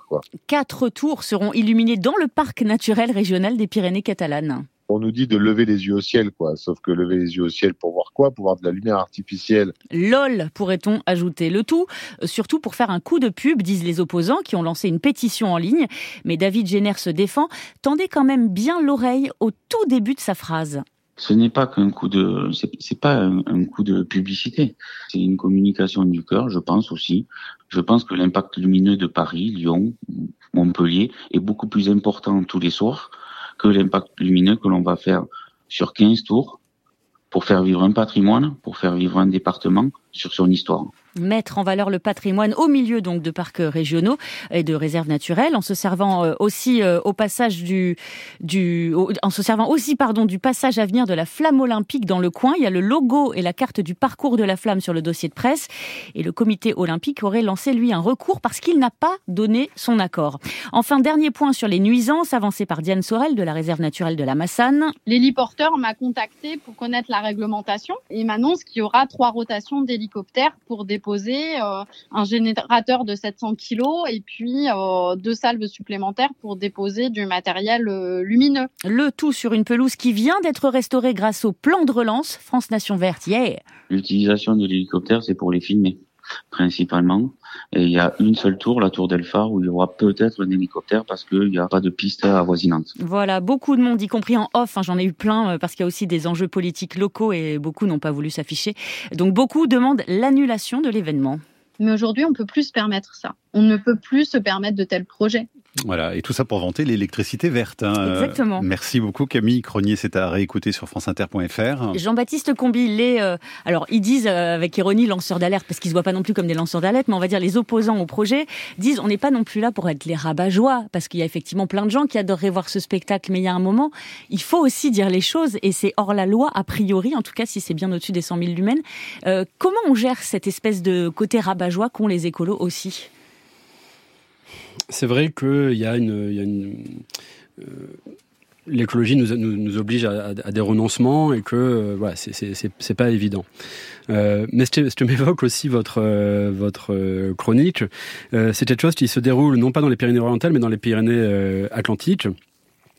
4 tours seront illuminées dans le Parc naturel régional des Pyrénées catalanes. On nous dit de lever les yeux au ciel, Sauf que lever les yeux au ciel pour voir quoi ? Pour voir de la lumière artificielle. LOL, pourrait-on ajouter. Le tout, surtout pour faire un coup de pub, disent les opposants qui ont lancé une pétition en ligne. Mais David Jenner se défend. Tendez quand même bien l'oreille au tout début de sa phrase. Ce n'est pas qu'un coup de, c'est pas un coup de publicité. C'est une communication du cœur, je pense aussi. Je pense que l'impact lumineux de Paris, Lyon, Montpellier est beaucoup plus important tous les soirs que l'impact lumineux que l'on va faire sur 15 tours pour faire vivre un patrimoine, pour faire vivre un département sur son histoire. Mettre en valeur le patrimoine au milieu donc de parcs régionaux et de réserves naturelles, en se servant aussi du passage à venir de la flamme olympique dans le coin. Il y a le logo et la carte du parcours de la flamme sur le dossier de presse. Et le comité olympique aurait lancé, lui, un recours parce qu'il n'a pas donné son accord. Enfin, dernier point sur les nuisances, avancé par Diane Sorel de la réserve naturelle de la Massane. L'héliporteur m'a contacté pour connaître la réglementation et il m'annonce qu'il y aura 3 rotations d'hélicoptères pour déposer un générateur de 700 kg et puis 2 salves supplémentaires pour déposer du matériel lumineux. Le tout sur une pelouse qui vient d'être restaurée grâce au plan de relance France Nation Verte. Yeah. L'utilisation de l'hélicoptère, c'est pour les filmer, principalement. Et il y a une seule tour, la tour d'Elphar, où il y aura peut-être un hélicoptère parce qu'il n'y a pas de piste avoisinante. Voilà, beaucoup de monde, y compris en off. J'en ai eu plein parce qu'il y a aussi des enjeux politiques locaux et beaucoup n'ont pas voulu s'afficher. Donc beaucoup demandent l'annulation de l'événement. Mais aujourd'hui, on ne peut plus se permettre ça. On ne peut plus se permettre de tels projets. Voilà, et tout ça pour vanter l'électricité verte. Exactement. Merci beaucoup Camille Cronier, c'est à réécouter sur franceinter.fr. Jean-Baptiste Combi, alors ils disent avec ironie lanceurs d'alerte, parce qu'ils se voient pas non plus comme des lanceurs d'alerte, mais on va dire les opposants au projet, disent on n'est pas non plus là pour être les rabat-joie, parce qu'il y a effectivement plein de gens qui adoreraient voir ce spectacle, mais il y a un moment, il faut aussi dire les choses, et c'est hors la loi, a priori, en tout cas si c'est bien au-dessus des 100 000 lumens. Comment on gère cette espèce de côté rabat-joie qu'ont les écolos aussi ? C'est vrai qu'il y a l'écologie nous oblige à des renoncements et que voilà, c'est pas évident. Mais ce que m'évoque aussi votre chronique, c'est quelque chose qui se déroule non pas dans les Pyrénées-Orientales mais dans les Pyrénées-Atlantiques.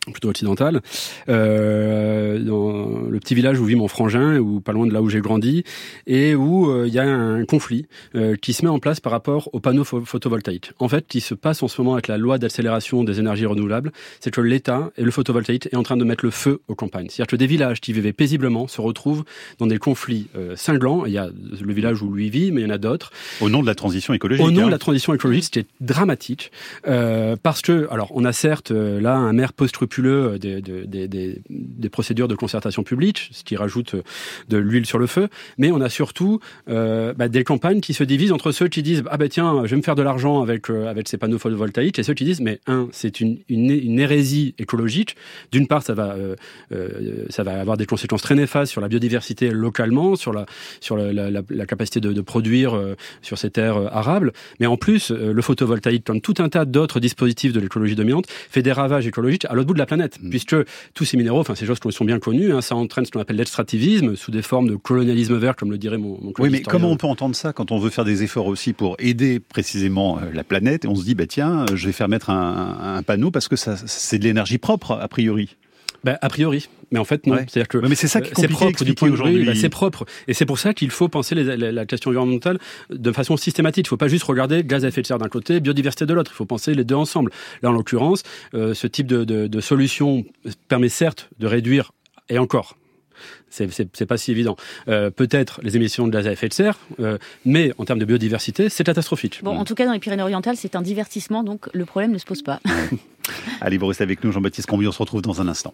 plutôt occidentale, dans le petit village où vit mon frangin, ou pas loin de là où j'ai grandi, et où il y a un conflit qui se met en place par rapport aux panneaux photovoltaïques. En fait, qui se passe en ce moment avec la loi d'accélération des énergies renouvelables, c'est que l'État et le photovoltaïque est en train de mettre le feu aux campagnes. C'est-à-dire que des villages qui vivaient paisiblement se retrouvent dans des conflits cinglants. Il y a le village où lui vit, mais il y en a d'autres. Au nom de la transition écologique. Au nom de la transition écologique, c'était dramatique, parce que, alors, on a certes là un maire post-scrupuleux des procédures de concertation publique, ce qui rajoute de l'huile sur le feu, mais on a surtout des campagnes qui se divisent entre ceux qui disent tiens, je vais me faire de l'argent avec ces panneaux photovoltaïques, et ceux qui disent mais c'est une hérésie écologique. D'une part, ça va avoir des conséquences très néfastes sur la biodiversité localement, sur la capacité de produire sur ces terres arables, mais en plus le photovoltaïque, comme tout un tas d'autres dispositifs de l'écologie dominante, fait des ravages écologiques à l'autre bout de la planète, puisque tous ces minéraux, ces choses qui sont bien connues, ça entraîne ce qu'on appelle l'extractivisme sous des formes de colonialisme vert, comme le dirait mon collègue. Oui, mais comment on peut entendre ça quand on veut faire des efforts aussi pour aider précisément la planète, et on se dit tiens, je vais faire mettre un panneau parce que c'est de l'énergie propre a priori. A priori, mais en fait non. Ouais. C'est-à-dire que mais c'est ça qui est compliqué à expliquer aujourd'hui. C'est propre, et c'est pour ça qu'il faut penser la question environnementale de façon systématique. Il ne faut pas juste regarder gaz à effet de serre d'un côté, biodiversité de l'autre. Il faut penser les deux ensemble. Là, en l'occurrence, ce type de solution permet certes de réduire, et encore, c'est pas si évident, peut-être les émissions de gaz à effet de serre, mais en termes de biodiversité, c'est catastrophique. Bon, en tout cas, dans les Pyrénées-Orientales, c'est un divertissement, donc le problème ne se pose pas. Allez, vous restez avec nous, Jean-Baptiste Combi, on se retrouve dans un instant.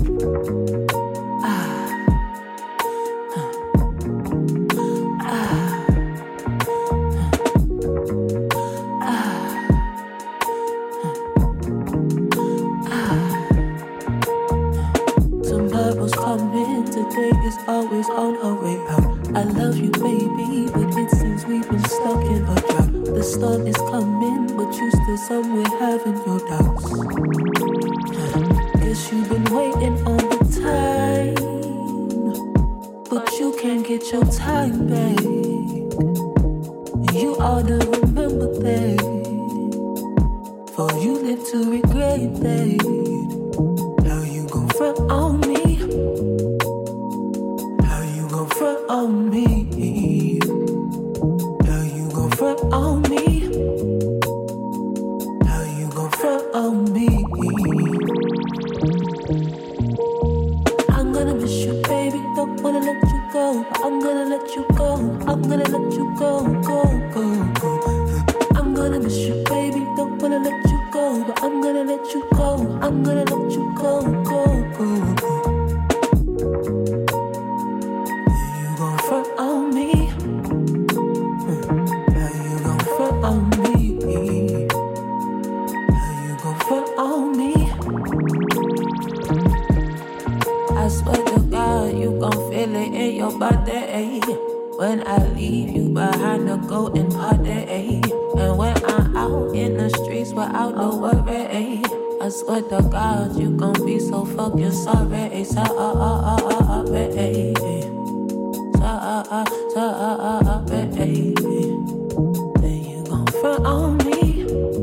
Tomorrow's coming, today is always on our way out. I love you, baby, but it seems we've been stuck in a drought. The storm is coming, but you still somewhere having your doubts. Guess you've been waiting all the time, but you can't get your time back. You ought to remember that, for you live to regret that. How you gon' front on me? How you gon' front on me? How you gon' front on me? How you gon' front on me? I'm gonna miss you, baby, don't wanna let you go. I'm gonna let you go, I'm gonna let you go, go, go, go. I'm gonna miss you, baby, don't wanna let you go. But I'm gonna let you go, I'm gonna let you go, go, go, go. You gon' front on me? How you gon' front on me? How you gon' front on me? I swear to God, you gon' feel it in your body when I leave you behind to go and party. And when I'm out in the streets without no worry, I swear to God, you gon' be so fucking sorry. Sorry. Then you gon' front on me?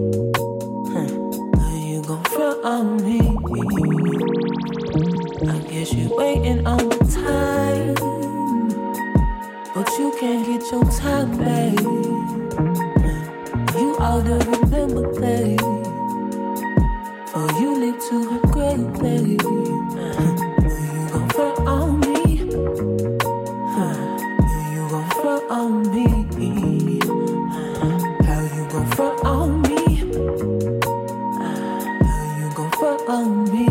Then you gon' front on me? I guess you waiting on the time, but you can't get your time back. You ought to remember that, for you live to regret that. You gon' front on me? You gon' front on me? How you gon' front on me? How you gon' front on me?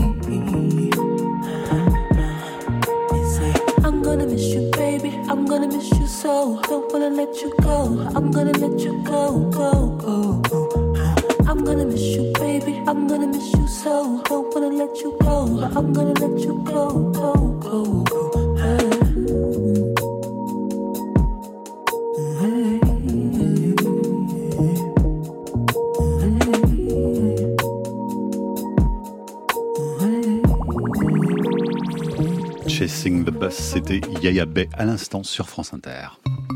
I'm gonna miss you, baby, I'm gonna miss you so. Don't wanna let you go, I'm gonna let you go, go, go, go. I'm gonna miss you, baby, I'm gonna miss you so. Don't wanna let you go, but I'm gonna let you go, go, go, go. Chasing the Bus, c'était Yaya Bey à l'instant sur France Inter.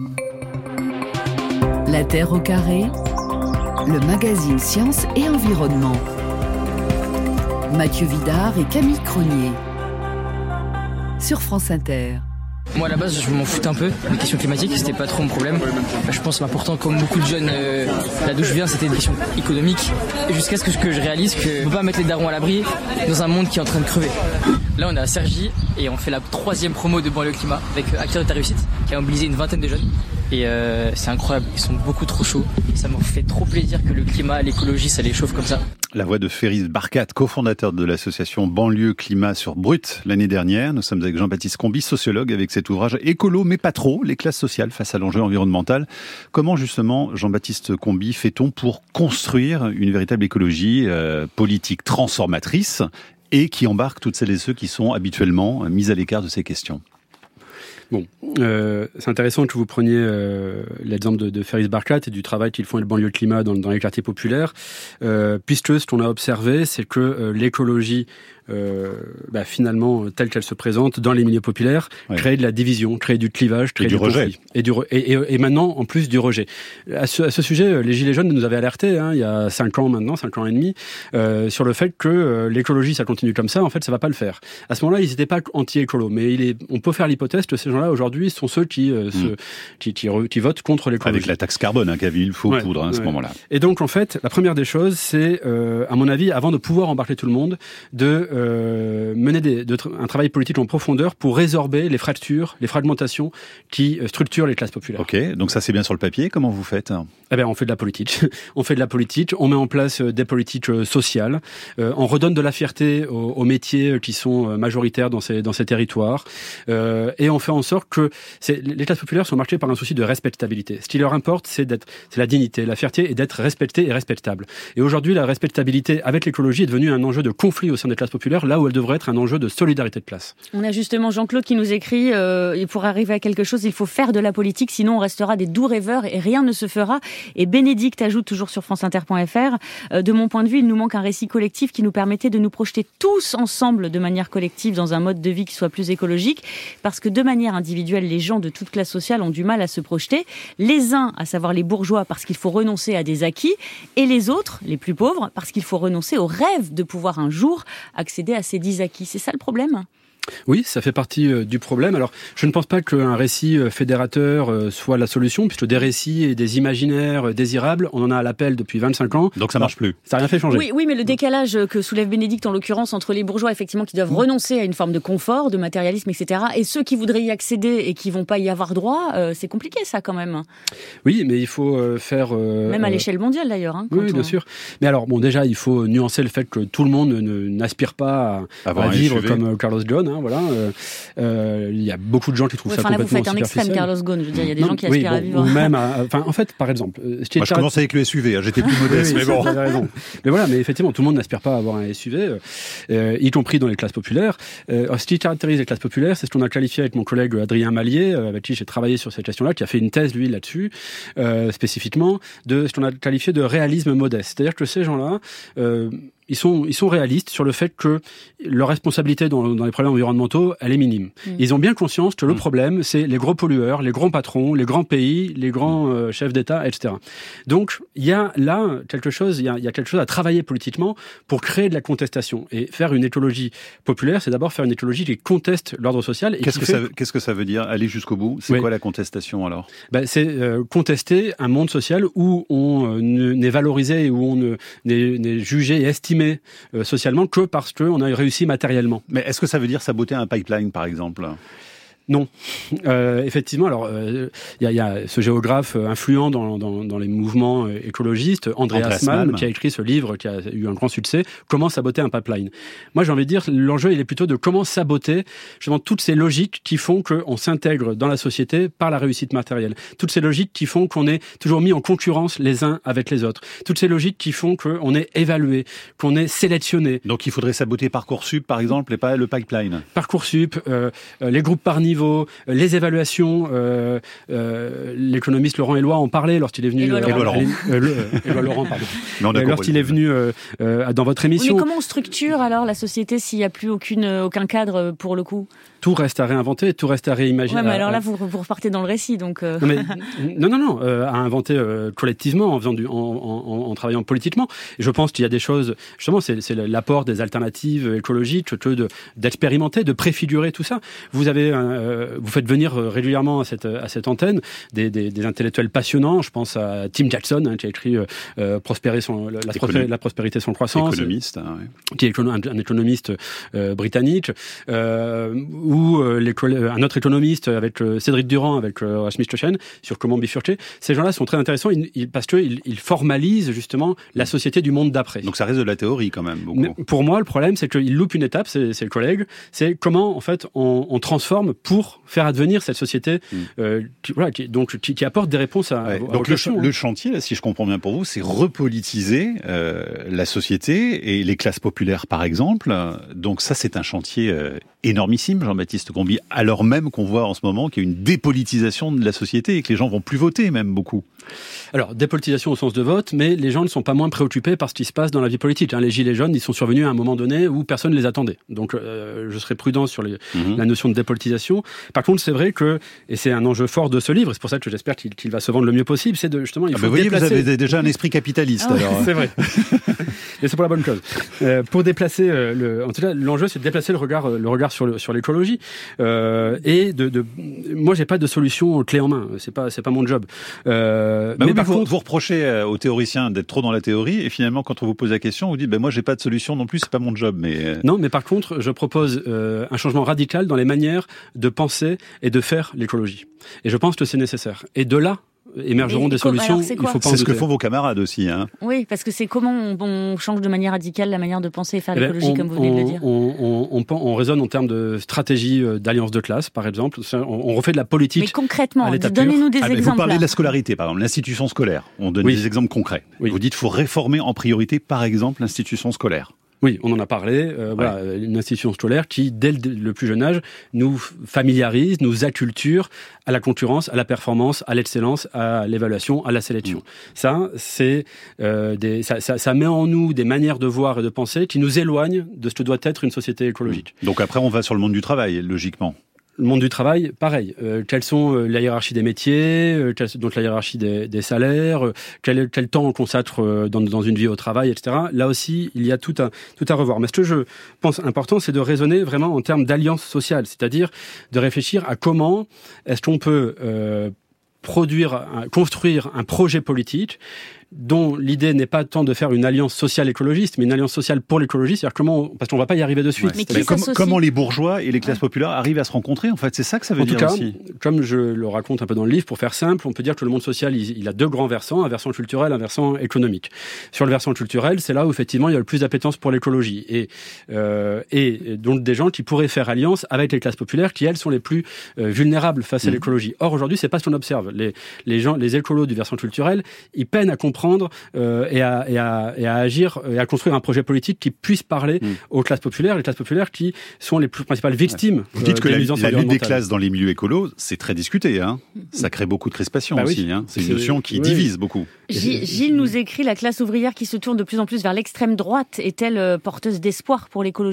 La Terre au carré, le magazine Science et Environnement. Mathieu Vidard et Camille Cronier sur France Inter. Moi à la base je m'en foutais un peu, les questions climatiques c'était pas trop mon problème. Je pense l'important comme beaucoup de jeunes, là d'où je viens c'était des questions économiques. Jusqu'à ce que je réalise que on peut pas mettre les darons à l'abri dans un monde qui est en train de crever. Là on est à Cergy et on fait la 3e promo de Banlieue Climat avec Acteurs de ta réussite qui a mobilisé une 20aine de jeunes. Et c'est incroyable, ils sont beaucoup trop chauds. Ça me fait trop plaisir que le climat, l'écologie, ça les chauffe comme ça. La voix de Féris Barkat, cofondateur de l'association Banlieue Climat sur Brut l'année dernière. Nous sommes avec Jean-Baptiste Comby, sociologue, avec cet ouvrage écolo, mais pas trop, les classes sociales face à l'enjeu environnemental. Comment justement, Jean-Baptiste Comby, fait-on pour construire une véritable écologie politique transformatrice et qui embarque toutes celles et ceux qui sont habituellement mis à l'écart de ces questions ? Bon, c'est intéressant que vous preniez l'exemple de Féris Barkat et du travail qu'ils font avec le Banlieue Climat dans les quartiers populaires, puisque ce qu'on a observé, c'est que l'écologie, finalement, telle qu'elle se présente dans les milieux populaires, crée de la division, crée du clivage, crée du rejet. Et maintenant, en plus, du rejet. À ce sujet, les Gilets jaunes nous avaient alertés, il y a 5 ans maintenant, 5 ans et demi, sur le fait que l'écologie, ça continue comme ça, en fait, ça va pas le faire. À ce moment-là, ils n'étaient pas anti-écolo, mais on peut faire l'hypothèse que ces gens-là, aujourd'hui, sont ceux qui votent contre l'écologie. Avec la taxe carbone, qu'a vu il faut poudre à ce moment-là. Et donc, en fait, la première des choses, c'est, à mon avis, avant de pouvoir embarquer tout le monde, de mener un travail politique en profondeur pour résorber les fractures, les fragmentations qui structurent les classes populaires. Ok, donc ça c'est bien sur le papier. Comment vous faites ? On fait de la politique. On met en place des politiques sociales. On redonne de la fierté aux métiers qui sont majoritaires dans ces territoires. Et on fait en sorte que les classes populaires sont marquées par un souci de respectabilité. Ce qui leur importe, c'est la dignité, la fierté et d'être respecté et respectable. Et aujourd'hui, la respectabilité avec l'écologie est devenue un enjeu de conflit au sein des classes populaires, là où elle devrait être un enjeu de solidarité de classe. On a justement Jean-Claude qui nous écrit pour arriver à quelque chose, il faut faire de la politique, sinon on restera des doux rêveurs et rien ne se fera. Et Bénédicte ajoute toujours sur franceinter.fr, de mon point de vue, il nous manque un récit collectif qui nous permettait de nous projeter tous ensemble de manière collective dans un mode de vie qui soit plus écologique, parce que de manière individuelle, les gens de toute classe sociale ont du mal à se projeter. Les uns, à savoir les bourgeois, parce qu'il faut renoncer à des acquis, et les autres, les plus pauvres, parce qu'il faut renoncer au rêve de pouvoir un jour accéder à ces 10 acquis. C'est ça le problème ? Oui, ça fait partie du problème. Alors, je ne pense pas qu'un récit fédérateur soit la solution, puisque des récits et des imaginaires désirables, on en a à l'appel depuis 25 ans. Donc ça marche plus. Ça n'a rien fait changer. Oui, mais le décalage que soulève Bénédicte, en l'occurrence, entre les bourgeois, effectivement, qui doivent renoncer à une forme de confort, de matérialisme, etc., et ceux qui voudraient y accéder et qui vont pas y avoir droit, c'est compliqué, ça, quand même. Oui, mais il faut faire... même à l'échelle mondiale, d'ailleurs. Oui, bien sûr. Mais alors, déjà, il faut nuancer le fait que tout le monde n'aspire pas à vivre comme Carlos Ghosn. Voilà, il y a beaucoup de gens qui trouvent ça complètement superficiel. Vous faites un extrême, Carlos Ghosn. Je veux dire, il y a des gens qui aspirent à vivre. Ou même, en fait, par exemple, moi, je commence avec le SUV. J'étais plus modeste, mais bon. Vous avez raison. Mais voilà, mais effectivement, tout le monde n'aspire pas à avoir un SUV, y compris dans les classes populaires. Ce qui caractérise les classes populaires, c'est ce qu'on a qualifié avec mon collègue Adrien Mallier, avec qui j'ai travaillé sur cette question-là, qui a fait une thèse lui là-dessus, spécifiquement, de ce qu'on a qualifié de réalisme modeste. C'est-à-dire que ces gens-là, ils sont réalistes sur le fait que leur responsabilité dans les problèmes environnementaux, elle est minime. Ils ont bien conscience que le problème, c'est les gros pollueurs, les grands patrons, les grands pays, les grands chefs d'État, etc. Donc, il y a là quelque chose, il y a quelque chose à travailler politiquement pour créer de la contestation. Et faire une écologie populaire, c'est d'abord faire une écologie qui conteste l'ordre social. Et Qu'est-ce que ça veut dire, aller jusqu'au bout ? C'est quoi la contestation alors ? C'est contester un monde social où on n'est valorisé, où on n'est jugé et estimé socialement que parce qu'on a réussi matériellement. Mais est-ce que ça veut dire saboter un pipeline, par exemple ? Non. Effectivement, alors il y a ce géographe influent dans les mouvements écologistes, Andreas Malm, qui a écrit ce livre qui a eu un grand succès, Comment saboter un pipeline. Moi, j'ai envie de dire, l'enjeu, il est plutôt de comment saboter justement toutes ces logiques qui font qu'on s'intègre dans la société par la réussite matérielle. Toutes ces logiques qui font qu'on est toujours mis en concurrence les uns avec les autres. Toutes ces logiques qui font qu'on est évalué, qu'on est sélectionné. Donc il faudrait saboter Parcoursup, par exemple, et pas le pipeline. Parcoursup, les groupes par niveau, les évaluations, l'économiste Laurent Éloi en parlait lorsqu'il est venu... Éloi Laurent, pardon. Lorsqu'il est venu dans votre émission... Oui, mais comment on structure alors la société s'il n'y a plus aucun cadre pour le coup ? Tout reste à réinventer, tout reste à réimaginer. Ouais, mais alors là, vous repartez dans le récit, donc. Non, à inventer collectivement, en travaillant politiquement. Et je pense qu'il y a des choses, justement, c'est l'apport des alternatives écologiques, d'expérimenter, de préfigurer tout ça. Vous faites venir régulièrement à cette antenne des intellectuels passionnants. Je pense à Tim Jackson, qui a écrit La prospérité sans croissance. Économiste, qui est un économiste britannique. Ou un autre économiste avec Cédric Durand, avec Rasmus Stochen, sur comment bifurquer. Ces gens-là sont très intéressants parce qu'ils formalisent justement la société du monde d'après. Donc ça reste de la théorie quand même, beaucoup. Mais pour moi, le problème, c'est qu'ils loupent une étape, c'est le collègue, c'est comment en fait on transforme pour faire advenir cette société qui apporte des réponses à vos donc questions. Le chantier, là, si je comprends bien pour vous, c'est repolitiser la société et les classes populaires par exemple. Donc ça, c'est un chantier énormissime, Jean-Baptiste Comby, alors même qu'on voit en ce moment qu'il y a une dépolitisation de la société et que les gens vont plus voter même beaucoup. Alors, dépolitisation au sens de vote, mais les gens ne sont pas moins préoccupés par ce qui se passe dans la vie politique. Les gilets jaunes, ils sont survenus à un moment donné où personne ne les attendait. Donc, je serais prudent sur la notion de dépolitisation. Par contre, c'est vrai que, et c'est un enjeu fort de ce livre, c'est pour ça que j'espère qu'il va se vendre le mieux possible, c'est justement, il faut vous déplacer... Vous avez déjà un esprit capitaliste, alors. C'est vrai. Et c'est pour la bonne cause. Pour déplacer, en tout cas, l'enjeu, c'est de déplacer le regard sur l'écologie. Moi, j'ai pas de solution clé en main. C'est pas mon job. Mais par contre, vous reprochez aux théoriciens d'être trop dans la théorie, et finalement, quand on vous pose la question, vous dites, moi, j'ai pas de solution non plus, c'est pas mon job. Non, mais par contre, je propose un changement radical dans les manières de penser et de faire l'écologie. Et je pense que c'est nécessaire. Et de là émergeront des solutions. C'est ce que font vos camarades aussi. Oui, parce que c'est comment on change de manière radicale la manière de penser et faire l'écologie, comme vous venez de le dire. On raisonne en termes de stratégie d'alliance de classe, par exemple. On refait de la politique. Mais concrètement, donnez-nous des exemples. Vous parlez de la scolarité, par exemple, l'institution scolaire. On donne des exemples concrets. Oui. Vous dites qu'il faut réformer en priorité, par exemple, l'institution scolaire. Oui, on en a parlé. Une institution scolaire qui, dès le plus jeune âge, nous familiarise, nous acculture à la concurrence, à la performance, à l'excellence, à l'évaluation, à la sélection. Ça, c'est ça met en nous des manières de voir et de penser qui nous éloignent de ce que doit être une société écologique. Donc après, on va sur le monde du travail, logiquement. Le monde du travail, pareil. Quelles sont la hiérarchie des métiers, donc la hiérarchie des salaires, quel temps on consacre dans une vie au travail, etc. Là aussi, il y a tout à revoir. Mais ce que je pense important, c'est de raisonner vraiment en termes d'alliance sociale, c'est-à-dire de réfléchir à comment est-ce qu'on peut construire un projet politique dont l'idée n'est pas tant de faire une alliance sociale écologiste, mais une alliance sociale pour l'écologie, c'est-à-dire parce qu'on va pas y arriver de suite. Mais comment les bourgeois et les classes populaires arrivent à se rencontrer, en fait, c'est ça que ça veut dire aussi. En tout cas, comme je le raconte un peu dans le livre, pour faire simple, on peut dire que le monde social, il a deux grands versants, un versant culturel, un versant économique. Sur le versant culturel, c'est là où effectivement il y a le plus d'appétence pour l'écologie, et donc des gens qui pourraient faire alliance avec les classes populaires, qui elles sont les plus vulnérables face à l'écologie. Or aujourd'hui, c'est pas ce qu'on observe. Les écolos du versant culturel, ils peinent à comprendre et à agir et à construire un projet politique qui puisse parler aux classes populaires, les classes populaires qui sont les plus principales victimes. Vous dites que la lutte des classes dans les milieux écolos, c'est très discuté. Ça crée beaucoup de crispations aussi. C'est une notion qui divise beaucoup. Gilles nous écrit: la classe ouvrière qui se tourne de plus en plus vers l'extrême droite est-elle porteuse d'espoir pour l'écologie ?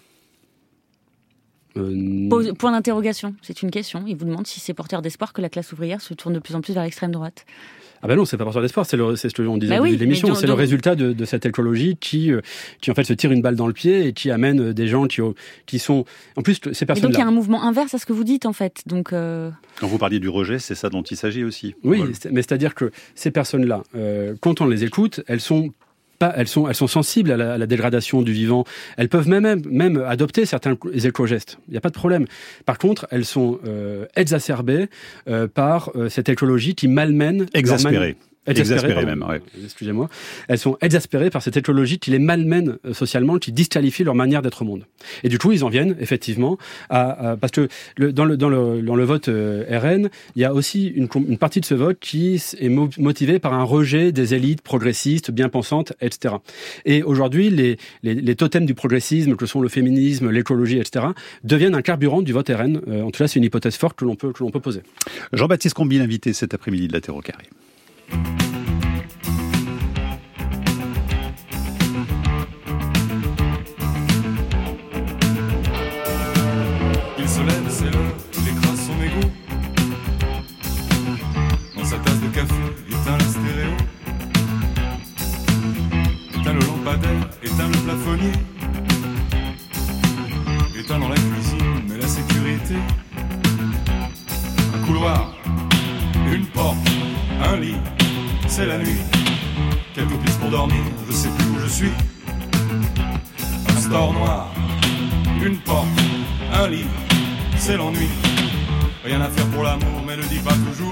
Point d'interrogation, c'est une question. Il vous demande si c'est porteur d'espoir que la classe ouvrière se tourne de plus en plus vers l'extrême droite. Ah ben non, c'est pas porteur d'espoir, c'est ce que on disait au début de l'émission, c'est le résultat de cette écologie qui en fait se tire une balle dans le pied et qui amène des gens qui sont en plus ces personnes-là. Et donc il y a un mouvement inverse à ce que vous dites en fait. Donc quand vous parliez du rejet, c'est ça dont il s'agit aussi. Oui, mais c'est-à-dire que ces personnes-là, quand on les écoute, elles sont sensibles à la dégradation du vivant. Elles peuvent même adopter certains éco-gestes. Il n'y a pas de problème. Par contre, elles sont exacerbées par cette écologie qui malmène... Exaspérées même, ouais. Excusez-moi. Elles sont exaspérées par cette écologie qui les malmène socialement, qui disqualifie leur manière d'être au monde. Et du coup, ils en viennent effectivement parce que dans le vote RN, il y a aussi une partie de ce vote qui est motivée par un rejet des élites progressistes, bien pensantes, etc. Et aujourd'hui, les totems du progressisme, que sont le féminisme, l'écologie, etc., deviennent un carburant du vote RN. En tout cas, c'est une hypothèse forte que l'on peut poser. Jean-Baptiste Comby, invité cet après-midi de la Terre au carré. Il se éteins le plafonnier. Éteins dans la cuisine, mais la sécurité. Un couloir, une porte, un lit, c'est la nuit. Quelques pistes pour dormir, je sais plus où je suis. Un store noir, une porte, un lit, c'est l'ennui. Rien à faire pour l'amour, mais ne dis pas toujours.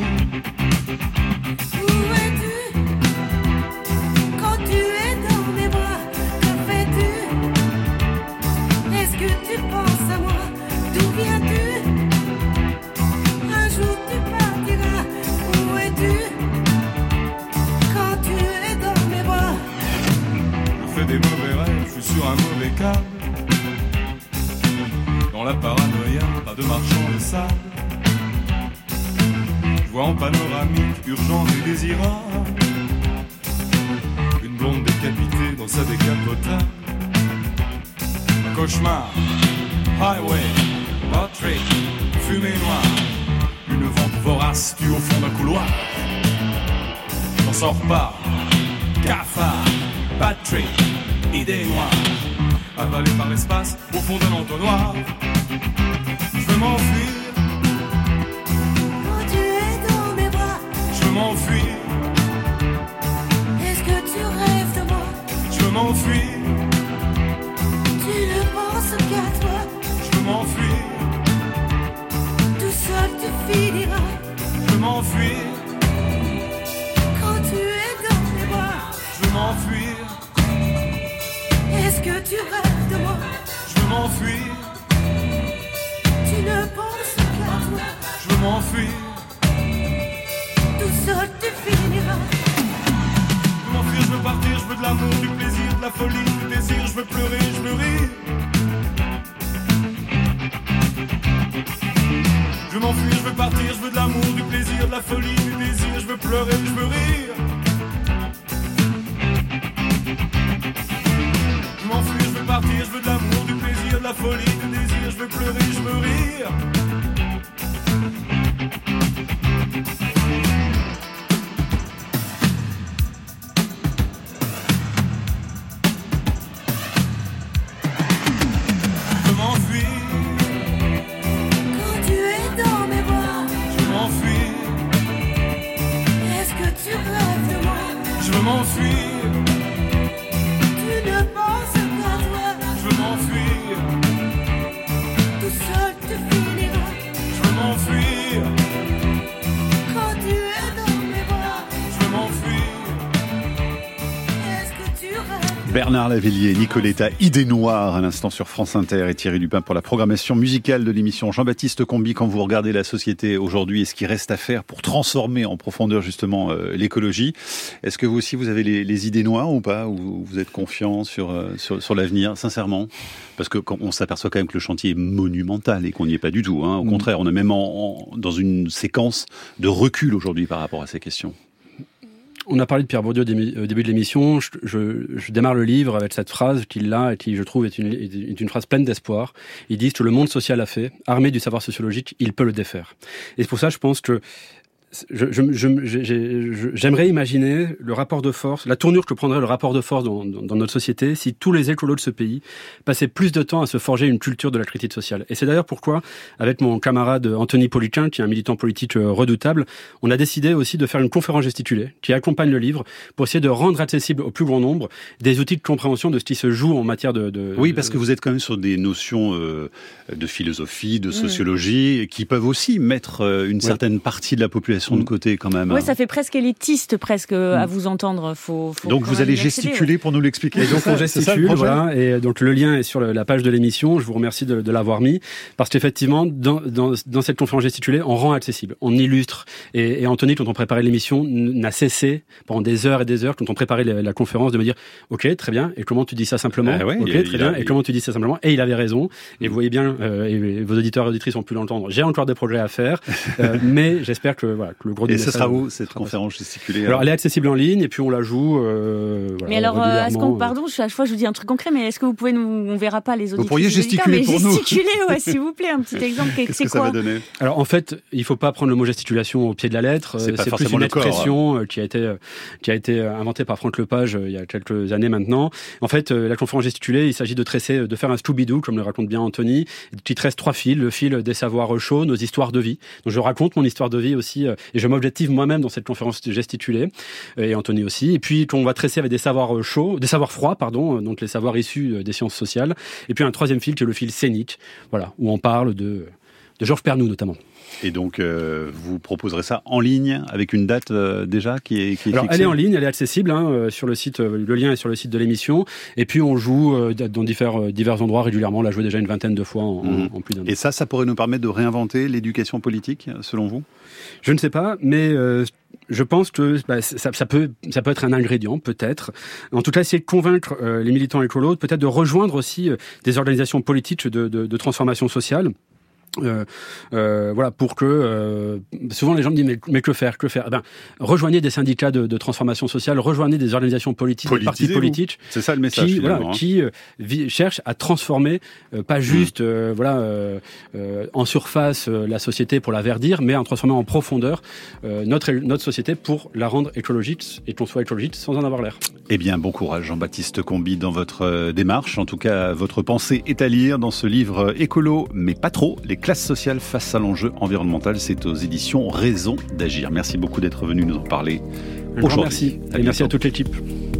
Où es-tu quand tu es dans mes bras? Que fais-tu? Est-ce que tu penses à moi? D'où viens-tu? Un jour tu partiras. Où es-tu quand tu es dans mes bras? Je fais des mauvais rêves, je suis sur un mauvais câble. Dans la paranoïa, pas de marchand de sable. Je vois en panoramique, urgent et désirable, une blonde décapitée dans sa décapotable. Cauchemar, highway, batterie, fumée noire. Une vente vorace tue au fond d'un couloir. J'en sors pas, cafard, batterie, idée noire. Avalé par l'espace, au fond d'un entonnoir. Je veux m'enfuir. Quand tu es dans mes bras, Je veux m'enfuir. est-ce que tu rêves de moi? Je veux m'enfuir. Tu ne penses qu'à toi. Je veux m'enfuir. Tout seul tu finiras. Je veux m'enfuir. Quand tu es dans mes bras, Je veux m'enfuir. est-ce que tu rêves de moi? Je veux m'enfuir. Tu ne penses qu'à toi. Je veux m'enfuir. Tout seul tu finiras. Je veux m'enfuir, je veux partir, je veux de l'amour, du plaisir, de la folie, du désir, je veux pleurer, je veux rire. Je veux m'enfuir, je veux partir, je veux de l'amour, du plaisir, de la folie, du désir, je veux pleurer, je veux rire. Je veux m'enfuir, je veux partir, je veux de l'amour, du plaisir, de la folie, du désir, je veux pleurer, je veux rire. Je veux m'enfuir, Quand tu es dans mes bras, je veux m'enfuir, est-ce que tu rêves de moi? je veux m'enfuir, Tu ne penses qu'à toi. je veux m'enfuir, Tout seul tu finiras. je veux m'enfuir, Quand tu es dans mes bras, je veux m'enfuir. est-ce que tu rêves? Bernard Lavillier, Nicoletta, Idée Noire à l'instant sur France Inter et Thierry Lupin pour la programmation musicale de l'émission. Jean-Baptiste Combi, quand vous regardez la société aujourd'hui et ce qui reste à faire pour transformer en profondeur justement l'écologie, est-ce que vous aussi vous avez les idées noires ou pas? Ou vous êtes confiant sur l'avenir, sincèrement? Parce que on s'aperçoit quand même que le chantier est monumental et qu'on n'y est pas du tout. Hein. Au contraire, on est même dans une séquence de recul aujourd'hui par rapport à ces questions. On a parlé de Pierre Bourdieu au début de l'émission. Je démarre le livre avec cette phrase qu'il a et qui, je trouve, est une phrase pleine d'espoir. Il dit que le monde social a fait, armé du savoir sociologique, il peut le défaire. Et c'est pour ça, je pense que j'aimerais imaginer le rapport de force, la tournure que prendrait le rapport de force dans notre société si tous les écolos de ce pays passaient plus de temps à se forger une culture de la critique sociale. Et c'est d'ailleurs pourquoi, avec mon camarade Anthony Poliquin, qui est un militant politique redoutable, on a décidé aussi de faire une conférence gesticulée qui accompagne le livre pour essayer de rendre accessible au plus grand nombre des outils de compréhension de ce qui se joue en matière de... Oui, parce que vous êtes quand même sur des notions de philosophie, de sociologie, qui peuvent aussi mettre une certaine partie de la population de côté quand même. Oui, ça fait presque élitiste à vous entendre. Faut donc vous allez gesticuler pour nous l'expliquer. Et donc on gesticule, voilà. Et donc le lien est sur la page de l'émission. Je vous remercie de l'avoir mis parce qu'effectivement dans cette conférence gesticulée, on rend accessible, on illustre. Et Anthony, quand on préparait l'émission, n'a cessé pendant des heures et des heures, quand on préparait la conférence, de me dire ok, très bien. Et comment tu dis ça simplement? Ok, très bien. Et comment tu dis ça simplement? Et il avait raison. Et vous voyez bien, et vos auditeurs et auditrices ont pu l'entendre. J'ai encore des progrès à faire, mais j'espère que voilà. le gros du Et message. ce sera où cette conférence gesticulée? Alors elle est accessible en ligne et puis on la joue. Mais alors, est-ce qu'on, pardon, à chaque fois je vous dis un truc concret, mais est-ce que vous pouvez on verra pas les auditrices. Vous pourriez gesticuler pour nous. Gesticuler, ouais, s'il vous plaît, un petit exemple. Qu'est-ce que ça va donner? Alors en fait, il faut pas prendre le mot gesticulation au pied de la lettre. C'est plus une expression qui a été inventée par Franck Lepage il y a quelques années maintenant. En fait, la conférence gesticulée, il s'agit de faire un Scooby-Doo, comme le raconte bien Anthony. Il te reste 3 fils, le fil des savoirs chauds, nos histoires de vie. Donc je raconte mon histoire de vie aussi, et je m'objective moi-même dans cette conférence gesticulée, et Anthony aussi. Et puis on va tresser avec des savoirs froids, donc les savoirs issus des sciences sociales. Et puis un 3e fil qui est le fil scénique, voilà, où on parle de Georges Pernou notamment. Et donc, vous proposerez ça en ligne avec une date déjà qui est fixée? Alors, elle est en ligne, elle est accessible sur le site. Le lien est sur le site de l'émission. Et puis, on joue dans divers endroits régulièrement. On l'a joué déjà une vingtaine de fois en plus d'un an. Et ça pourrait nous permettre de réinventer l'éducation politique, selon vous? Je ne sais pas, mais je pense que ça peut être un ingrédient, peut-être. En tout cas, essayer de convaincre les militants écolos, peut-être de rejoindre aussi des organisations politiques de transformation sociale. Voilà, pour que souvent les gens me disent mais que faire rejoignez des syndicats de transformation sociale, rejoignez des organisations politiques, des partis politiques. C'est ça le message qui cherchent à transformer pas juste en surface la société pour la verdir, mais à transformer en profondeur notre société pour la rendre écologique et qu'on soit écologique sans en avoir l'air. Eh bien, bon courage Jean-Baptiste Combi dans votre démarche. En tout cas, votre pensée est à lire dans ce livre écolo, mais pas trop, les classes sociales face à l'enjeu environnemental. C'est aux éditions Raison d'agir. Merci beaucoup d'être venu nous en parler aujourd'hui. Merci. Et merci à toute l'équipe.